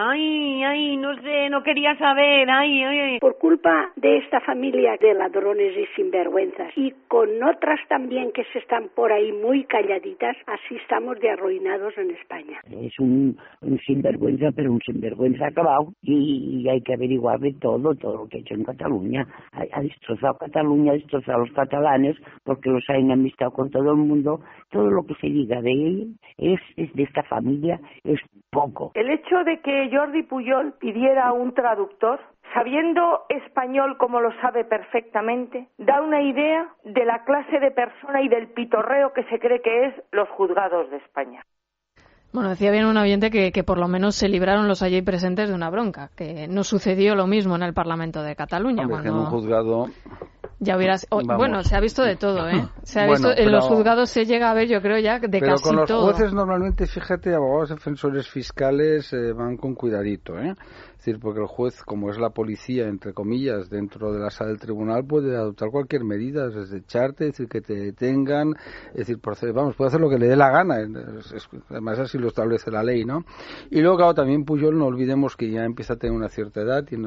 no sé, no quería saber, Por culpa de esta familia de ladrones y sinvergüenzas y con otras también que se están por ahí muy calladitas, así estamos de arruinados en España. Es un sinvergüenza, pero un sinvergüenza acabado y hay que averiguarle todo lo que ha hecho en Cataluña. Ha destrozado Cataluña, ha destrozado a los catalanes porque los ha enemistado con todo el mundo. Todo lo que se diga de él es de esta familia, es poco. El hecho de que Jordi Pujol pidiera un traductor, sabiendo español como lo sabe perfectamente, da una idea de la clase de persona y del pitorreo que se cree que es los juzgados de España. Bueno, decía bien un oyente que por lo menos se libraron los allí presentes de una bronca, que no sucedió lo mismo en el Parlamento de Cataluña. Hombre, cuando... en un juzgado... Ya hubieras... Bueno, se ha visto de todo, ¿eh? En los juzgados se llega a ver, yo creo, ya de pero casi todo. Pero con los jueces normalmente, fíjate, abogados defensores fiscales van con cuidadito, ¿eh? Es decir, porque el juez, como es la policía, entre comillas, dentro de la sala del tribunal, puede adoptar cualquier medida, desde echarte, es decir, que te detengan, es decir, puede hacer lo que le dé la gana, además así lo establece la ley, ¿no? Y luego, claro, también Pujol, no olvidemos que ya empieza a tener una cierta edad, tiene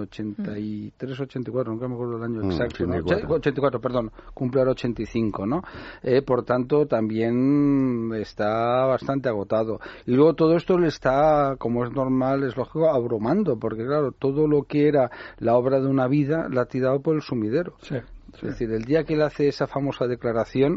83, 84, nunca me acuerdo el año exacto, 84, perdón, cumple ahora 85, ¿no? Por tanto, también está bastante agotado. Y luego todo esto le está, como es normal, es lógico, abrumando, porque claro, todo lo que era la obra de una vida la ha tirado por el sumidero. Sí. Es decir, el día que él hace esa famosa declaración,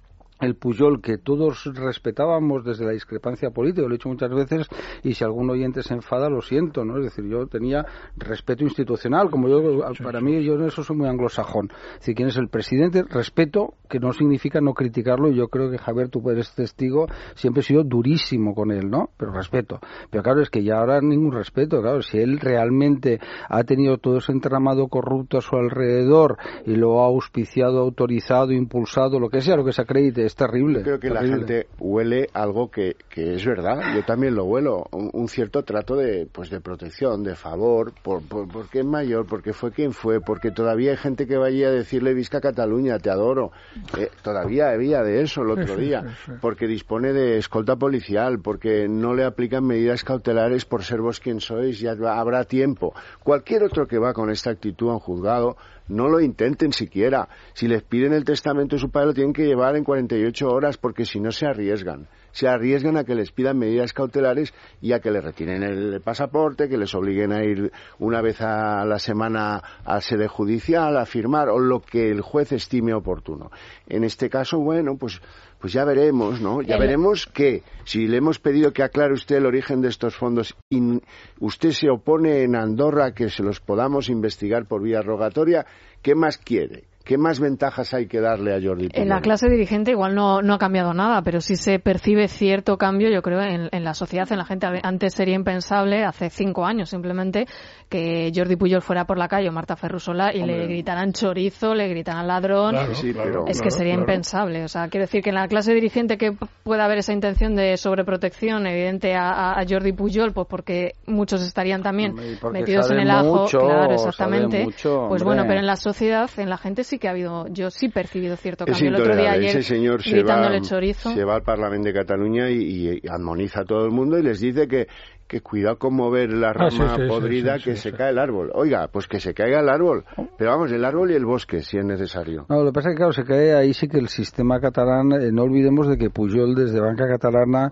el Pujol que todos respetábamos desde la discrepancia política, lo he dicho muchas veces, y si algún oyente se enfada, lo siento, ¿no? Es decir, yo tenía respeto institucional, como para mí, yo en eso soy muy anglosajón. Es decir, ¿quién es el presidente? Respeto, que no significa no criticarlo, y yo creo que, Javier, tú eres testigo, siempre he sido durísimo con él, ¿no? Pero respeto. Pero claro, es que ya ahora ningún respeto, claro, si él realmente ha tenido todo ese entramado corrupto a su alrededor y lo ha auspiciado, autorizado, impulsado, lo que sea, lo que se acredite, es terrible. Yo creo que terrible. La gente huele algo que es verdad, yo también lo huelo, un cierto trato de protección, de favor, porque es mayor, porque fue quien fue, porque todavía hay gente que vaya a decirle visca Cataluña, te adoro, todavía había de eso el otro día, porque dispone de escolta policial, porque no le aplican medidas cautelares por ser vos quien sois, ya habrá tiempo. Cualquier otro que va con esta actitud a un juzgado, no lo intenten siquiera. Si les piden el testamento de su padre, lo tienen que llevar en 48 horas, porque si no se arriesgan. Se arriesgan a que les pidan medidas cautelares y a que les retiren el pasaporte, que les obliguen a ir una vez a la semana a sede judicial, a firmar, o lo que el juez estime oportuno. En este caso, bueno, pues ya veremos, ¿no? Ya veremos que si le hemos pedido que aclare usted el origen de estos fondos y usted se opone en Andorra que se los podamos investigar por vía rogatoria, ¿qué más quiere? ¿Qué más ventajas hay que darle a Jordi Pujol? En la clase dirigente igual no ha cambiado nada, pero sí se percibe cierto cambio, yo creo, en la sociedad, en la gente. Antes sería impensable, hace 5 años simplemente, que Jordi Pujol fuera por la calle o Marta Ferrusola y le gritaran chorizo, le gritaran ladrón. Claro, sí, claro, es que sería impensable. O sea, quiero decir que en la clase dirigente que pueda haber esa intención de sobreprotección evidente a Jordi Pujol, pues porque muchos estarían también metidos en el ajo. Mucho, claro, exactamente. Mucho, pues bueno, pero en la sociedad, en la gente sí que ha habido, yo sí he percibido cierto cambio. Es el otro día ayer ese señor gritándole chorizo. Se va al Parlamento de Cataluña y admoniza a todo el mundo y les dice que cuidado con mover la rama podrida que se cae el árbol. Oiga, pues que se caiga el árbol. Pero vamos, el árbol y el bosque, si es necesario. No, lo que pasa es que, claro, se cae ahí sí que el sistema catalán, no olvidemos de que Pujol desde Banca Catalana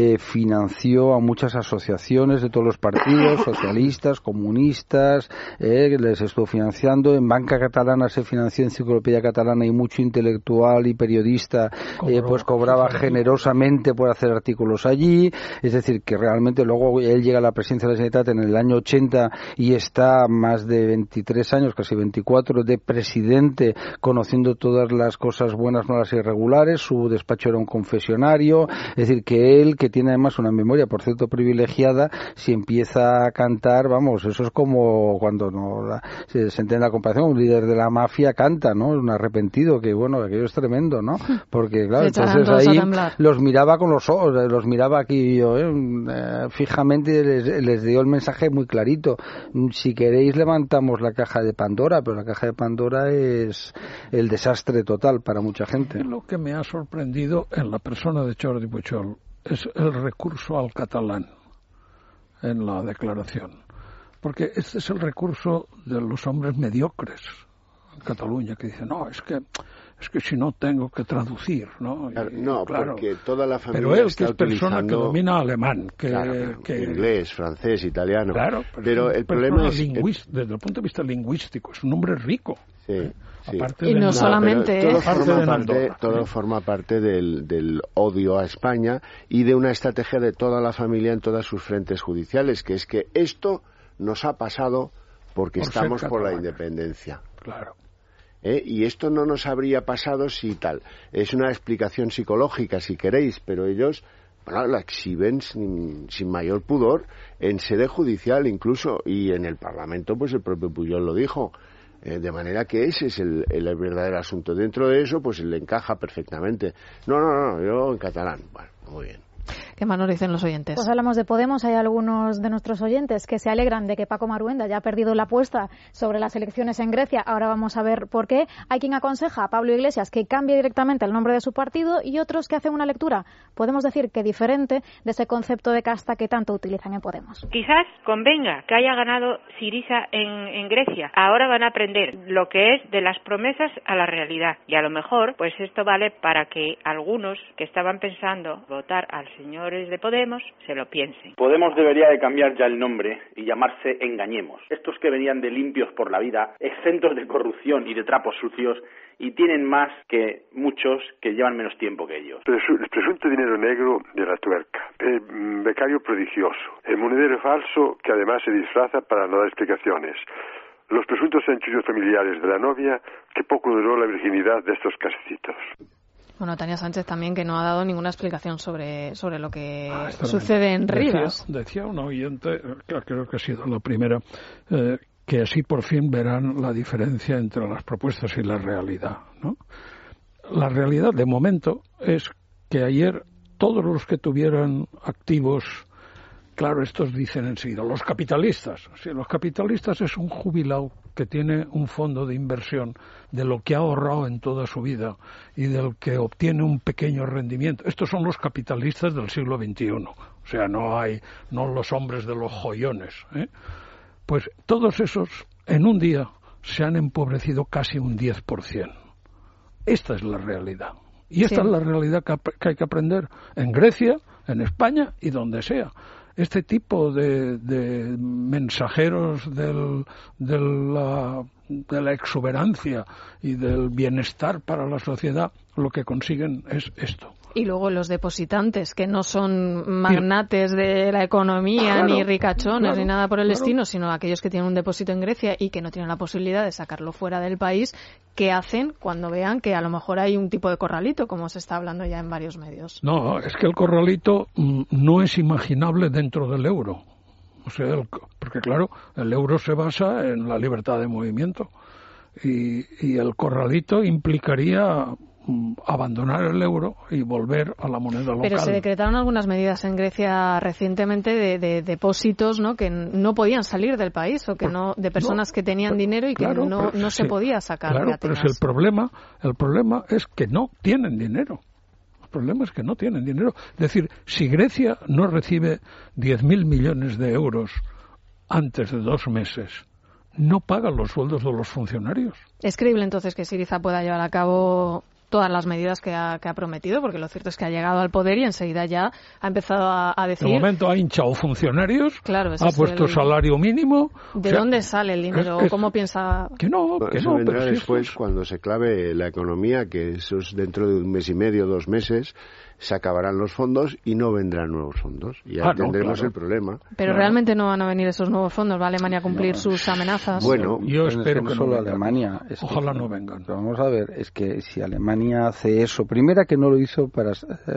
financió a muchas asociaciones de todos los partidos, socialistas, comunistas, les estuvo financiando. En Banca Catalana se financió Enciclopedia Catalana y mucho intelectual y periodista pues cobraba generosamente por hacer artículos allí. Es decir, que realmente luego él llega a la presidencia de la Generalitat en el año 80 y está más de 23 años, casi 24, de presidente, conociendo todas las cosas buenas, malas y irregulares. Su despacho era un confesionario, es decir, que él, que tiene además una memoria, por cierto, privilegiada, si empieza a cantar, vamos, eso es como cuando se entiende la comparación, un líder de la mafia canta, ¿no? Un arrepentido, que bueno, aquello es tremendo, ¿no? Porque claro, entonces ahí los miraba con los ojos, los miraba aquí yo, fijamente, y les dio el mensaje muy clarito. Si queréis levantamos la caja de Pandora, pero la caja de Pandora es el desastre total para mucha gente. Lo que me ha sorprendido en la persona de Jordi Pujol es el recurso al catalán en la declaración, porque este es el recurso de los hombres mediocres en Cataluña, que dicen, no, es que si no tengo que traducir, ¿no? Claro, porque toda la familia pero él, está que es persona utilizando... que domina alemán, que inglés, francés, italiano. Claro, pero el problema es desde el punto de vista lingüístico, es un hombre rico. Sí. Y no solamente todo forma parte del odio a España y de una estrategia de toda la familia en todas sus frentes judiciales, que es que esto nos ha pasado porque estamos por la independencia. Claro. Y esto no nos habría pasado si tal. Es una explicación psicológica, si queréis, pero ellos la exhiben sin mayor pudor en sede judicial incluso, y en el Parlamento pues el propio Pujol lo dijo. De manera que ese es el verdadero asunto. Dentro de eso pues le encaja perfectamente. No, yo en catalán. Bueno, muy bien. ¿Qué más nos dicen los oyentes? Pues hablamos de Podemos. Hay algunos de nuestros oyentes que se alegran de que Paco Maruenda ya ha perdido la apuesta sobre las elecciones en Grecia. Ahora vamos a ver por qué. Hay quien aconseja a Pablo Iglesias que cambie directamente el nombre de su partido y otros que hacen una lectura, podemos decir que diferente, de ese concepto de casta que tanto utilizan en Podemos. Quizás convenga que haya ganado Syriza en Grecia. Ahora van a aprender lo que es de las promesas a la realidad. Y a lo mejor, pues esto vale para que algunos que estaban pensando votar al señores de Podemos se lo piensen. Podemos debería de cambiar ya el nombre y llamarse Engañemos. Estos que venían de limpios por la vida, exentos de corrupción y de trapos sucios, y tienen más que muchos que llevan menos tiempo que ellos. El presunto dinero negro de la tuerca, el becario prodigioso, el monedero falso que además se disfraza para no dar explicaciones, los presuntos chanchullos familiares de la novia, que poco duró la virginidad de estos casecitos. Bueno, Tania Sánchez también, que no ha dado ninguna explicación sobre lo que sucede en Rivas. Decía un oyente, creo que ha sido la primera, que así por fin verán la diferencia entre las propuestas y la realidad, ¿no? La realidad, de momento, es que ayer todos los que tuvieran activos, claro, estos dicen enseguida, los capitalistas. Sí, los capitalistas es un jubilado que tiene un fondo de inversión de lo que ha ahorrado en toda su vida y del que obtiene un pequeño rendimiento. Estos son los capitalistas del siglo XXI. O sea, no los hombres de los joyones, ¿eh? Pues todos esos en un día se han empobrecido casi un 10%. Esta es la realidad. Y esta es la realidad que hay que aprender en Grecia, en España y donde sea. Este tipo de mensajeros de la exuberancia y del bienestar para la sociedad, lo que consiguen es esto. Y luego los depositantes, que no son magnates de la economía, ni ricachones, ni nada por el estilo, sino aquellos que tienen un depósito en Grecia y que no tienen la posibilidad de sacarlo fuera del país, ¿qué hacen cuando vean que a lo mejor hay un tipo de corralito, como se está hablando ya en varios medios? No, es que el corralito no es imaginable dentro del euro. O sea, porque claro, el euro se basa en la libertad de movimiento y el corralito implicaría abandonar el euro y volver a la moneda local. Pero se decretaron algunas medidas en Grecia recientemente de depósitos, ¿no?, que no podían salir del país o que de personas que tenían dinero y que no se podía sacar. Claro, pero si el problema es que no tienen dinero. El problema es que no tienen dinero. Es decir, si Grecia no recibe 10.000 millones de euros antes de 2 meses, no pagan los sueldos de los funcionarios. ¿Es creíble entonces que Syriza pueda llevar a cabo todas las medidas que ha prometido? Porque lo cierto es que ha llegado al poder y enseguida ya ha empezado a decir... De momento ha hinchado funcionarios, claro, ha puesto salario mínimo... ¿De dónde sale el dinero? ¿Cómo piensa...? Eso vendrá después, cuando se clave la economía, que eso es dentro de 1 mes y medio, 2 meses, se acabarán los fondos y no vendrán nuevos fondos. Y ahí tendremos el problema. Pero realmente no van a venir esos nuevos fondos. ¿Va Alemania a cumplir sus amenazas? Bueno, yo espero que solo no Alemania. Ojalá no vengan. Pero vamos a ver, es que si Alemania hace eso, primera que no lo hizo para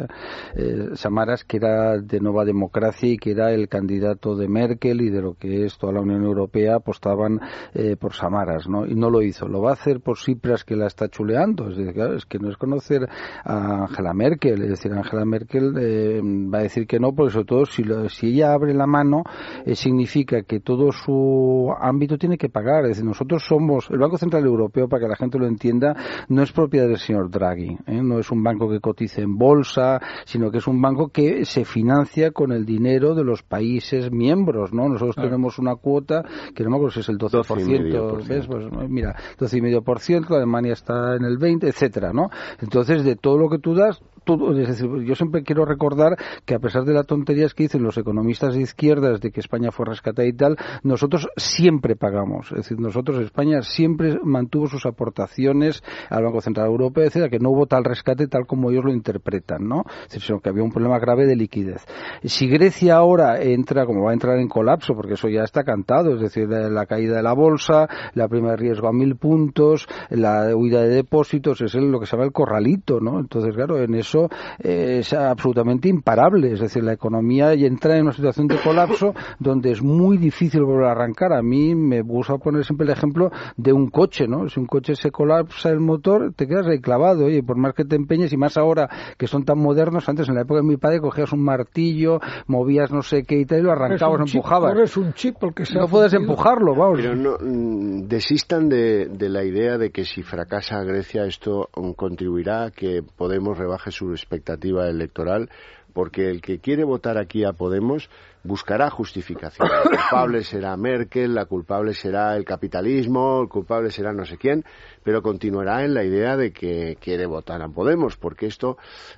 Samaras, que era de Nueva Democracia y que era el candidato de Merkel y de lo que es toda la Unión Europea, apostaban por Samaras, ¿no? Y no lo hizo. Lo va a hacer por Tsipras, que la está chuleando. Es decir, claro, es que no es conocer a Angela Merkel. Es decir, Angela Merkel va a decir que no, porque sobre todo si ella abre la mano, significa que todo su ámbito tiene que pagar. Es decir, nosotros somos, el Banco Central Europeo, para que la gente lo entienda, no es propiedad del señor Draghi, no es un banco que cotice en bolsa, sino que es un banco que se financia con el dinero de los países miembros, ¿no? Nosotros tenemos una cuota que no me acuerdo si es el 12%, ¿ves? Pues mira, 12,5%, Alemania está en el 20%, etcétera, ¿no? Entonces, de todo lo que tú das, es decir, yo siempre quiero recordar que a pesar de las tonterías que dicen los economistas de izquierdas de que España fue rescatada y tal, nosotros siempre pagamos. Es decir, nosotros, España, siempre mantuvo sus aportaciones al Banco Central Europeo, es decir, que no hubo tal rescate tal como ellos lo interpretan, ¿no? Es decir, sino que había un problema grave de liquidez. Si Grecia ahora entra, como va a entrar en colapso, porque eso ya está cantado, es decir, la caída de la bolsa, la prima de riesgo a 1.000 puntos, la huida de depósitos, es lo que se llama el corralito, ¿no? Entonces, claro, en eso es absolutamente imparable, es decir, la economía entra en una situación de colapso donde es muy difícil volver a arrancar. A mí me gusta poner siempre el ejemplo de un coche, ¿no? Si un coche se colapsa el motor, te quedas ahí clavado, oye, por más que te empeñes, y más ahora que son tan modernos. Antes, en la época de mi padre, cogías un martillo, movías no sé qué y tal, y lo arrancabas, lo empujabas. Ahora es un chip porque no puedes empujarlo, vamos. Pero no desistan de la idea de que si fracasa Grecia esto contribuirá a que Podemos rebaje su expectativa electoral, porque el que quiere votar aquí a Podemos buscará justificación. La culpable será Merkel, la culpable será el capitalismo, el culpable será no sé quién, pero continuará en la idea de que quiere votar a Podemos, porque esto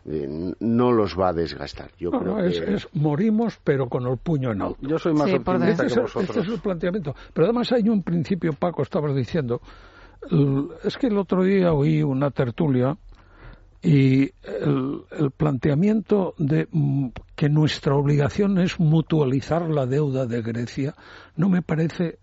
no los va a desgastar. Yo creo que es morimos, pero con el puño en alto. Yo soy más optimista que vosotros. Este es el planteamiento. Pero además hay un principio, Paco, estabas diciendo, es que el otro día oí una tertulia y el planteamiento de que nuestra obligación es mutualizar la deuda de Grecia no me parece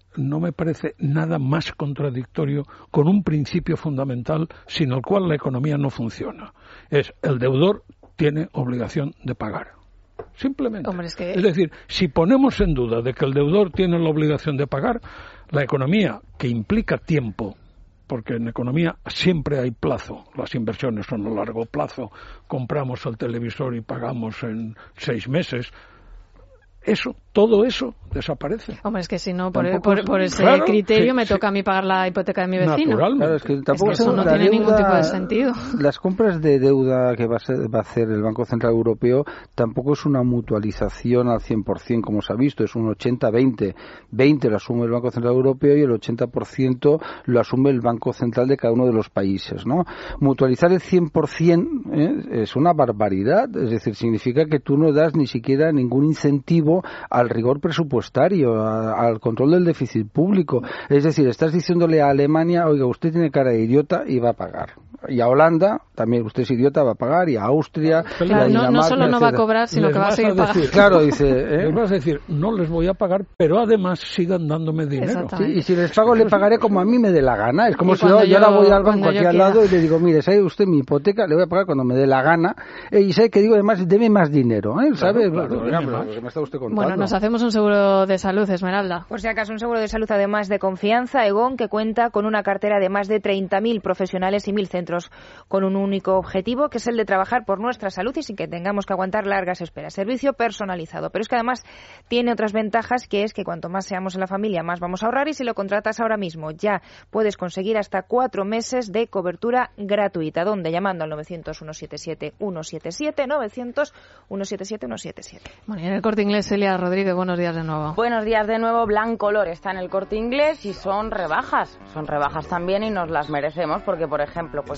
nada más contradictorio con un principio fundamental sin el cual la economía no funciona. Es el deudor tiene obligación de pagar. Simplemente. Hombre, es decir, si ponemos en duda de que el deudor tiene la obligación de pagar, la economía, que implica tiempo, porque en economía siempre hay plazo, las inversiones son a largo plazo, compramos el televisor y pagamos en 6 meses, todo eso desaparece. Hombre, es que si no, por ese criterio me toca a mí pagar la hipoteca de mi vecino. Claro, es que tampoco eso no tiene ningún tipo de sentido. Las compras de deuda que va a hacer el Banco Central Europeo tampoco es una mutualización al 100%, como se ha visto, es un 80-20. 20 lo asume el Banco Central Europeo y el 80% lo asume el Banco Central de cada uno de los países, ¿no? Mutualizar el 100% es una barbaridad, es decir, significa que tú no das ni siquiera ningún incentivo al rigor presupuestario, al control del déficit público. Es decir, estás diciéndole a Alemania, oiga, usted tiene cara de idiota y va a pagar. Y a Holanda, también usted es idiota, va a pagar. Y a Austria, claro, no solo no va a cobrar, sino que va a seguir pagando. Claro, dice... Les vas a decir, no les voy a pagar, pero además sigan dándome dinero. Sí, y si les pago, le pagaré como a mí me dé la gana. Es como si yo ahora voy al banco aquí al lado y le digo, mire, ¿sabe usted mi hipoteca? Le voy a pagar cuando me dé la gana. Y sabe que digo, además, deme más dinero, ¿sabe? Claro, me está usted contando. Bueno, nos hacemos un seguro de salud, Esmeralda. Por si acaso, un seguro de salud además de confianza, Egon, que cuenta con una cartera de más de 30.000 profesionales y 1.000 centros con un único objetivo, que es el de trabajar por nuestra salud y sin que tengamos que aguantar largas esperas. Servicio personalizado. Pero es que además tiene otras ventajas, que es que cuanto más seamos en la familia, más vamos a ahorrar, y si lo contratas ahora mismo ya puedes conseguir hasta 4 meses de cobertura gratuita. ¿Dónde? Llamando al 900-177-177, 900-177-177. Bueno, y en el Corte Inglés, Celia Rodríguez, buenos días de nuevo. Buenos días de nuevo. Blancolor está en el Corte Inglés y son rebajas también y nos las merecemos porque, por ejemplo, pues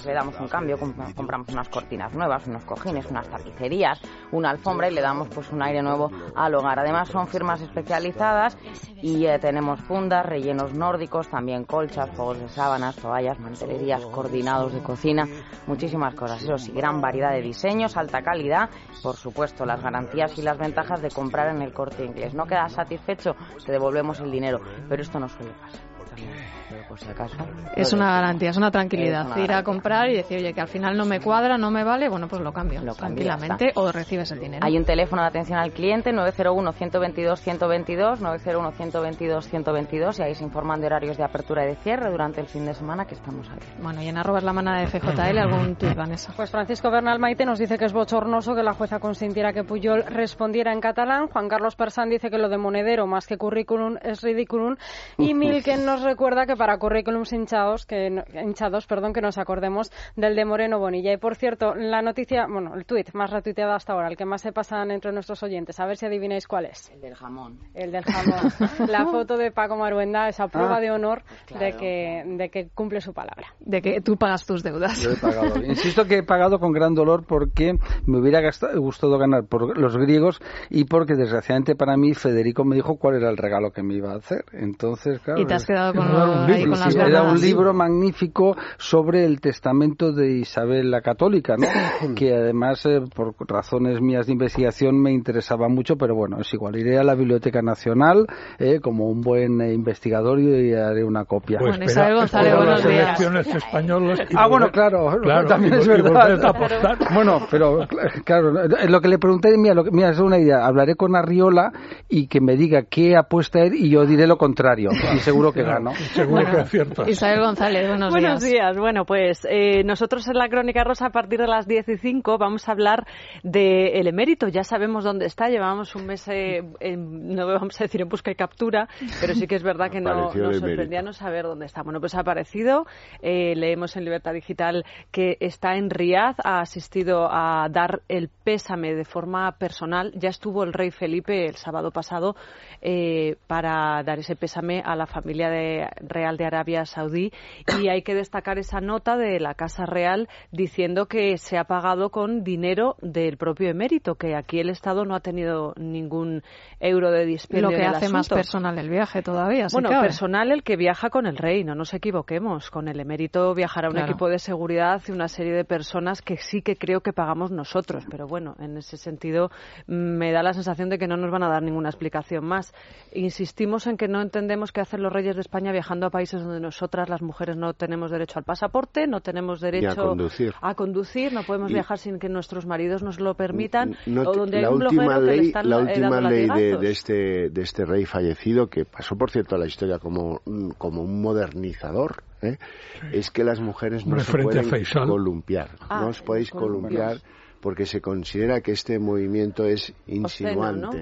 pues le damos un cambio, compramos unas cortinas nuevas, unos cojines, unas tapicerías, una alfombra y le damos pues un aire nuevo al hogar. Además son firmas especializadas y tenemos fundas, rellenos nórdicos, también colchas, juegos de sábanas, toallas, mantelerías, coordinados de cocina, muchísimas cosas. Eso sí, gran variedad de diseños, alta calidad, por supuesto las garantías y las ventajas de comprar en el Corte Inglés. ¿No quedas satisfecho? Te devolvemos el dinero, pero esto no suele pasar. Pero por si acaso, es una garantía, es una tranquilidad. Ir a comprar y decir, oye, que al final no me cuadra, no me vale, bueno, pues lo cambio tranquilamente o recibes el dinero. Hay un teléfono de atención al cliente, 901-122-122, 901-122-122, y ahí se informan de horarios de apertura y de cierre durante el fin de semana que estamos aquí. Bueno, y en @lamanada de FJL, ¿algún tuit, Vanessa? Pues Francisco Bernal Maite nos dice que es bochornoso que la jueza consintiera que Pujol respondiera en catalán. Juan Carlos Persán dice que lo de monedero más que currículum es ridículum. Y Milken nos recuerda que para currículums hinchados, que nos acordemos del de Moreno Bonilla. Y por cierto, la noticia, bueno, el tuit más retuiteado hasta ahora, el que más se pasan entre nuestros oyentes, a ver si adivináis cuál es. El del jamón. El del jamón. La foto de Paco Maruenda, esa prueba de honor claro, de que cumple su palabra. De que tú pagas tus deudas. Yo he pagado. Insisto que he pagado con gran dolor porque me hubiera gustado ganar por los griegos y porque desgraciadamente para mí Federico me dijo cuál era el regalo que me iba a hacer. Entonces, claro. Y te has quedado con las era un libro magnífico sobre el testamento de Isabel la Católica, ¿no? Que además, por razones mías de investigación, me interesaba mucho, pero bueno, es igual. Iré a la Biblioteca Nacional como un buen investigador y haré una copia. Pues bueno, Isabel González, buenos días. Españolas bueno, claro, también es verdad. Bueno, pero claro, lo que le pregunté, mira, es una idea. Hablaré con Arriola y que me diga qué apuesta él y yo diré lo contrario. Y seguro que gano. Seguro que aciertas. Isabel González, buenos días. Bueno, pues nosotros en la Crónica Rosa a partir de las 10:05 vamos a hablar del emérito. Ya sabemos dónde está. Llevamos un mes, no vamos a decir en busca y captura, pero sí que es verdad que nos sorprendía no saber dónde está. Bueno, pues ha aparecido. Leemos en Libertad Digital que está en Riad. Ha asistido a dar el pésame de forma personal. Ya estuvo el rey Felipe el sábado pasado para dar ese pésame a la familia real de Arabia Saudí, y hay que destacar esa nota de la Casa Real diciendo que se ha pagado con dinero del propio emérito, que aquí el Estado no ha tenido ningún euro de dispendio. Lo que hace más personal el viaje todavía. Bueno, personal el que viaja con el rey, no nos equivoquemos. Con el emérito viajará un equipo de seguridad y una serie de personas que sí que creo que pagamos nosotros, pero bueno, en ese sentido me da la sensación de que no nos van a dar ninguna explicación más. Insistimos en que no entendemos qué hacen los reyes de España viajando a países donde nosotras las mujeres no tenemos derecho al pasaporte, no tenemos derecho a conducir, no podemos viajar sin que nuestros maridos nos lo permitan, o donde hay un bloguero que le están la última ley de este rey fallecido, que pasó por cierto a la historia como un modernizador, es que las mujeres no se pueden columpiar, no os podéis columpiar porque se considera que este movimiento es insinuante,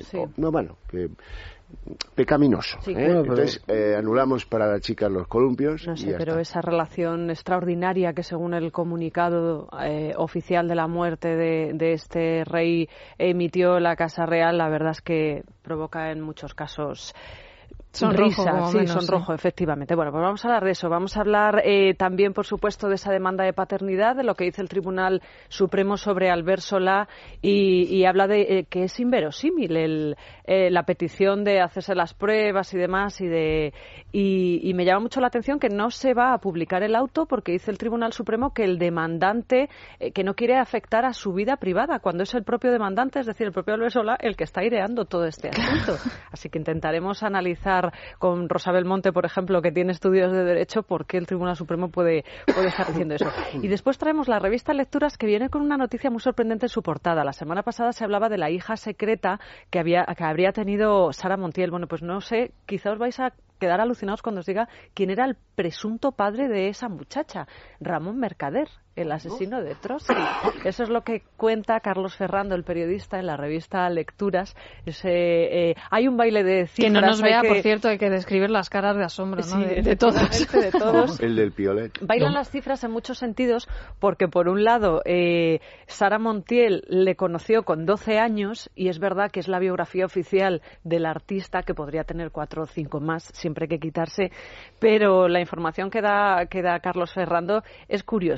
pecaminoso. Sí, entonces anulamos para las chicas los columpios. No sé, y ya pero está. esa relación extraordinaria que según el comunicado oficial de la muerte de este rey emitió la Casa Real, la verdad es que provoca en muchos casos sonrojo, sonrojo, efectivamente. Bueno, pues vamos a hablar de eso. Vamos a hablar también, por supuesto, de esa demanda de paternidad, de lo que dice el Tribunal Supremo sobre Albert Solá, y habla de que es inverosímil la petición de hacerse las pruebas y demás, y me llama mucho la atención que no se va a publicar el auto porque dice el Tribunal Supremo que el demandante que no quiere afectar a su vida privada, cuando es el propio demandante, es decir, el propio Albert Solá, el que está aireando todo este asunto. Así que intentaremos analizar con Rosa Belmonte, por ejemplo, que tiene estudios de Derecho, por qué el Tribunal Supremo puede estar diciendo eso. Y después traemos la revista Lecturas, que viene con una noticia muy sorprendente en su portada. La semana pasada se hablaba de la hija secreta que habría tenido Sara Montiel. Bueno, pues no sé, quizá os vais a quedar alucinados cuando os diga quién era el presunto padre de esa muchacha, Ramón Mercader, el asesino de Trotsky. Eso es lo que cuenta Carlos Ferrando, el periodista, en la revista Lecturas. Hay un baile de cifras. Que no nos vea, por cierto, hay que describir las caras de asombro, ¿no? Sí, de todos. De todos. El del piolet. Bailan las cifras en muchos sentidos, porque por un lado Sara Montiel le conoció con 12 años, y es verdad que es la biografía oficial del artista, que podría tener 4 o 5 más, siempre hay que quitarse, pero la información que da Carlos Ferrando es curiosa, cuanto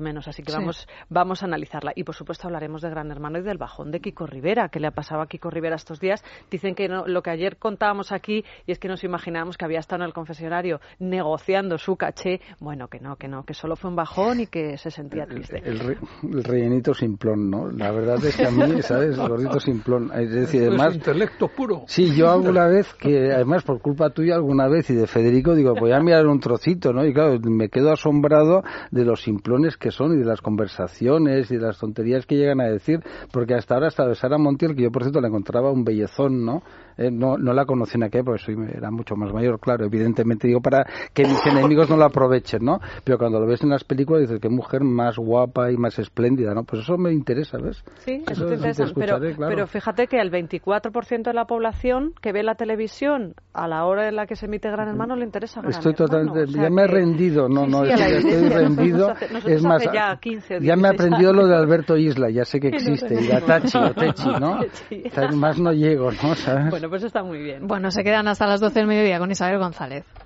menos, así que vamos a analizarla. Y, por supuesto, hablaremos de Gran Hermano y del bajón de Kiko Rivera. ¿Qué le ha pasado a Kiko Rivera estos días? Dicen que no, lo que ayer contábamos aquí, y es que nos imaginábamos que había estado en el confesionario negociando su caché. Bueno, que solo fue un bajón y que se sentía triste. El rellenito simplón, ¿no? La verdad es que a mí, ¿sabes? El gordito simplón. Es decir, además... Es intelecto puro. Sí, yo alguna vez, que además por culpa tuya alguna vez y de Federico, digo, voy a mirar un trocito, ¿no? Y claro, me quedo asombrado de los simplones que son y de las conversaciones y de las tonterías que llegan a decir, porque hasta ahora, hasta Sara Montiel, que yo por cierto la encontraba un bellezón, ¿no? No la conocí en aquella porque era mucho más mayor, claro, evidentemente digo para que mis enemigos no lo aprovechen, ¿no? Pero cuando lo ves en las películas dices, qué mujer más guapa y más espléndida, ¿no? Pues eso me interesa, ¿ves? Sí, eso te interesa, pero fíjate que el 24% de la población que ve la televisión a la hora en la que se emite Gran Hermano le interesa Gran Hermano. Estoy totalmente, ya me he rendido, estoy rendido. Es más, ya 15 o 16 ya me he aprendido lo de Alberto Isla, ya sé que existe, y Tachi o Techi, ¿no? Más no llego, ¿no? ¿Sabes? Bueno, pues está muy bien. Bueno, se quedan hasta las 12 del mediodía con Isabel González.